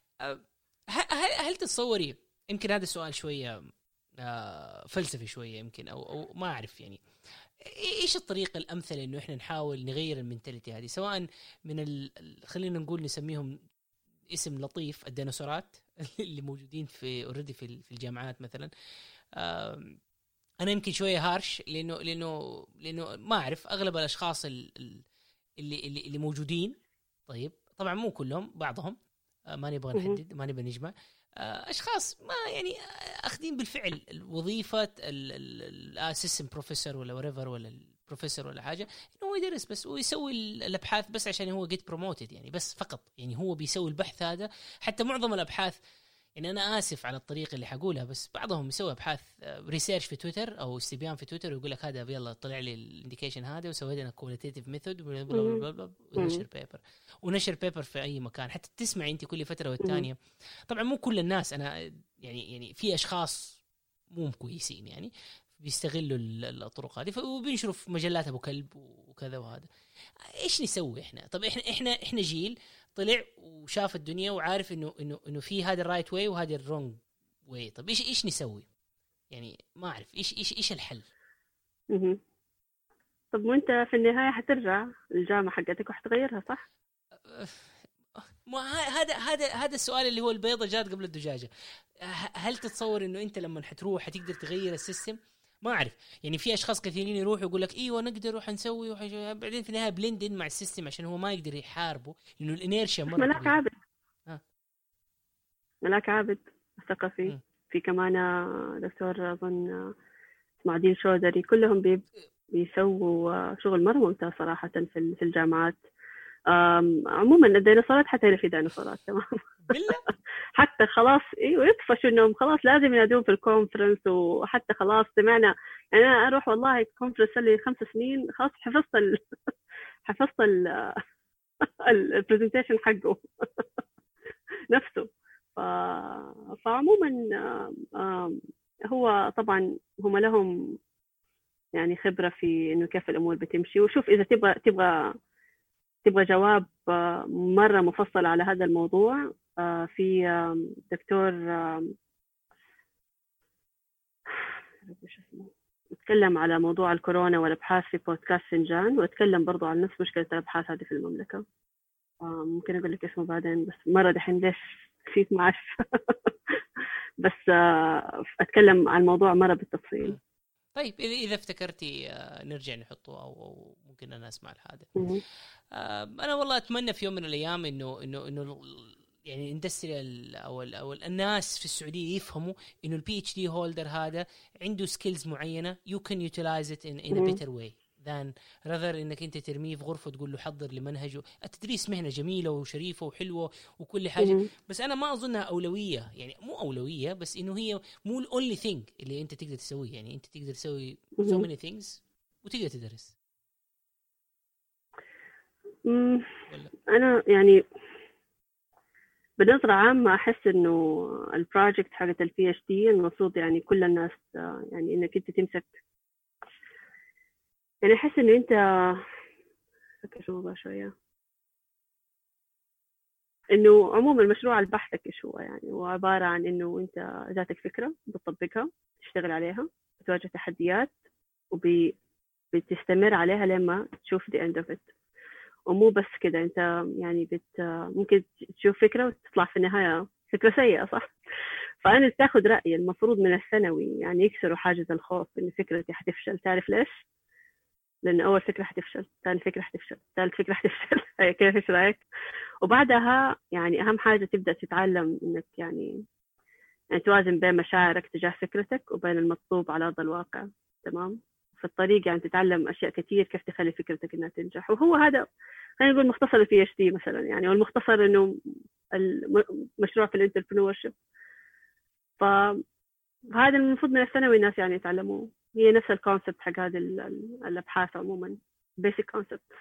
هل هل تتصوري يمكن هذا السؤال شوية فلسفي شوية يمكن أو أو ما أعرف يعني إيش الطريقة الأمثل إنه إحنا نحاول نغير المنتاليتي هذه سواء من ال... خلينا نقول نسميهم اسم لطيف الديناصورات اللي موجودين في أوريدي في في الجامعات مثلا. أنا يمكن شوية هارش لأنه لأنه لأنه ما أعرف أغلب الأشخاص اللي اللي اللي موجودين طيب طبعا مو كلهم بعضهم ما نبغى نحدد ما نبغى نجمع أشخاص ما يعني أخذين بالفعل وظيفة الأسيستنت بروفيسور ولا وريفر ولا البروفيسور ولا حاجة إنه هو يدرس بس ويسوي الأبحاث بس عشان هو get promoted يعني بس فقط يعني هو بيسوي البحث هذا. حتى معظم الأبحاث يعني أنا آسف على الطريقة اللي حقولها بس بعضهم يسوي أبحاث ريسيرش في تويتر أو استبيان في تويتر ويقول لك هذا يلا طلع لي الانديكيشن هذا وسويت أنا كواليتيتيف ميثود ونشر بيبر ونشر بيبر في أي مكان حتى تسمع أنت كل فترة والتانية. طبعا مو كل الناس أنا يعني يعني في أشخاص مو كويسين يعني بيستغلوا الطرق هذه وبينشروا في مجلات أبو كلب وكذا وهذا. إيش نسوي إحنا؟ طب إحنا إحنا إحنا جيل طلع وشاف الدنيا وعارف انه انه انه في هذا الرايت واي وهذا الرونج واي. طب ايش ايش نسوي يعني ما اعرف ايش ايش ايش الحل. اها طب وانت في النهايه حترجع الجامعه حقتك وحتغيرها صح؟ ما هذا هذا هذا السؤال اللي هو البيضه جات قبل الدجاجه. هل تتصور انه انت لما حتروح حتقدر تغير السيستم؟ ما أعرف يعني في أشخاص كثيرين يروحوا يقول لك إيوه نقدر وحنسوي وحنسوي بعدين في النهاية بلندين مع السيستم عشان هو ما يقدر يحاربه لأنه الإنيرشيا مرة ملاك طبيعي. عابد ها. ملاك عابد الثقافي م. في كمان دكتور أظن معدين شودري كلهم بي بيسووا شغل مرة ممتاز صراحة في الجامعات. عموما الديناصورات حتى في ديناصورات تمام بالله حتى خلاص ايوه يطفشوا انهم خلاص لازم ينادون في الكونفرنس وحتى خلاص سمعنا يعني انا اروح والله كونفرنس اللي خمس سنين خلاص حفظت ال... حفظت ال البرزنتيشن حقه نفسه. ف... فعموما هو طبعا هم لهم يعني خبرة في انه كيف الامور بتمشي. وشوف اذا تبغى تبغى تبغى جواب مرة مفصل على هذا الموضوع في دكتور يتكلم على موضوع الكورونا والابحاث في بودكاست فنجان واتكلم برضو عن نفس مشكلة الابحاث هذه في المملكة. ممكن اقول لك اسمه بعدين بس مرة دحين ليش فيك ما اعرف بس اتكلم عن الموضوع مرة بالتفصيل. طيب إذا افتكرتي نرجع نحطه أو ممكن أنا أسمع هذا. أنا والله أتمنى في يوم من الأيام إنه إنه إنه يعني الاندستريال أو أو الناس في السعودية يفهموا إنه البي اتش دي هولدر هذا عنده سكيلز معينة you can utilize it in in a better way than rather إنك أنت ترميه في غرفة تقول له حضر لمنهجه. التدريس مهنة جميلة وشريفة وحلوة وكل حاجة بس أنا ما أظنها أولوية يعني مو أولوية بس إنه هي مو ال only thing اللي أنت تقدر تسويه. يعني أنت تقدر تسوي so many things وتقدر تدرس. مم، ولا أنا يعني بنظرة عامة أحس إنه البروجكت حقت البي اتش دي المفروض يعني كل الناس آه، يعني إنك أنت تمسك، يعني أحس إنه أنت فكر شوية شوية إنه عموما مشروع البحث إيش هو، يعني هو عبارة عن إنه أنت ذاتك فكرة بتطبقها، تشتغل عليها، بتواجه تحديات، وبتستمر عليها لما تشوف the end of it. ومو بس كده، أنت يعني بت ممكن تشوف فكرة وتطلع في النهاية فكرة سيئة، صح؟ فأنا تاخد رأيي المفروض من الثانوي يعني يكسروا حاجز الخوف إن فكرتي حتفشل. تعرف ليش؟ لأن أول فكرة حتفشل، ثاني فكرة حتفشل، ثالث فكرة حتفشل. كيف إيش رأيك؟ وبعدها يعني أهم حاجة تبدأ تتعلم إنك يعني يعني توازن بين مشاعرك تجاه فكرتك وبين المطلوب على أرض الواقع. تمام؟ في الطريق يعني تتعلم أشياء كثير كيف تخلي فكرتك إنها تنجح. وهو هذا خلينا نقول مختصر البي اتش دي مثلا، يعني والمختصر إنه المشروع في الانتربرنور شيب. فهذا المفروض من الثانوي الناس يعني يتعلموه. هي نفس الكونسبت حق هذه الأبحاث عموما، basic concept.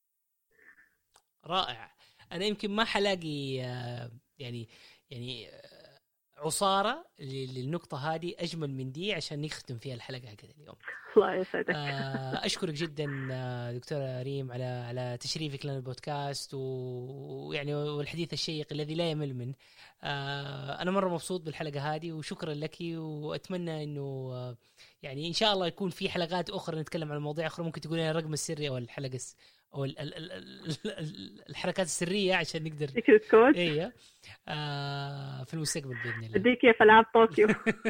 رائع. انا يمكن ما حلاقي آه، يعني يعني آه، عصاره للنقطه هذه اجمل من دي عشان نختم فيها الحلقه كده اليوم. الله يسعدك. آه، اشكرك جدا آه، دكتوره ريم على على تشريفك لنا البودكاست، ويعني والحديث الشيق الذي لا يمل منه. آه، انا مره مبسوط بالحلقه هذه، وشكرا لك، واتمنى انه آه، يعني ان شاء الله يكون في حلقات اخرى نتكلم عن مواضيع اخرى. ممكن تقولين الرقم السري او الحلقه او ال ال ال ال الحركات السريه عشان نقدر سيكريت كود. ايه آه في المستقبل باذن الله. اديك كيف العاب طوكيو.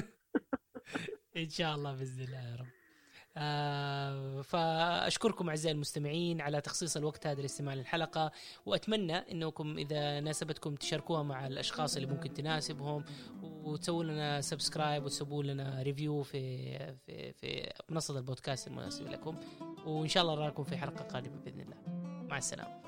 ان شاء الله باذن الله يا رب. آه فأشكركم أعزائي المستمعين على تخصيص الوقت هذا للاستماع للحلقة، وأتمنى أنكم إذا ناسبتكم تشاركوها مع الأشخاص اللي ممكن تناسبهم، وتسووا لنا سبسكرايب وتسووا لنا ريفيو في في في منصة البودكاست المناسبة لكم. وإن شاء الله نراكم في حلقة قادمة بإذن الله. مع السلامة.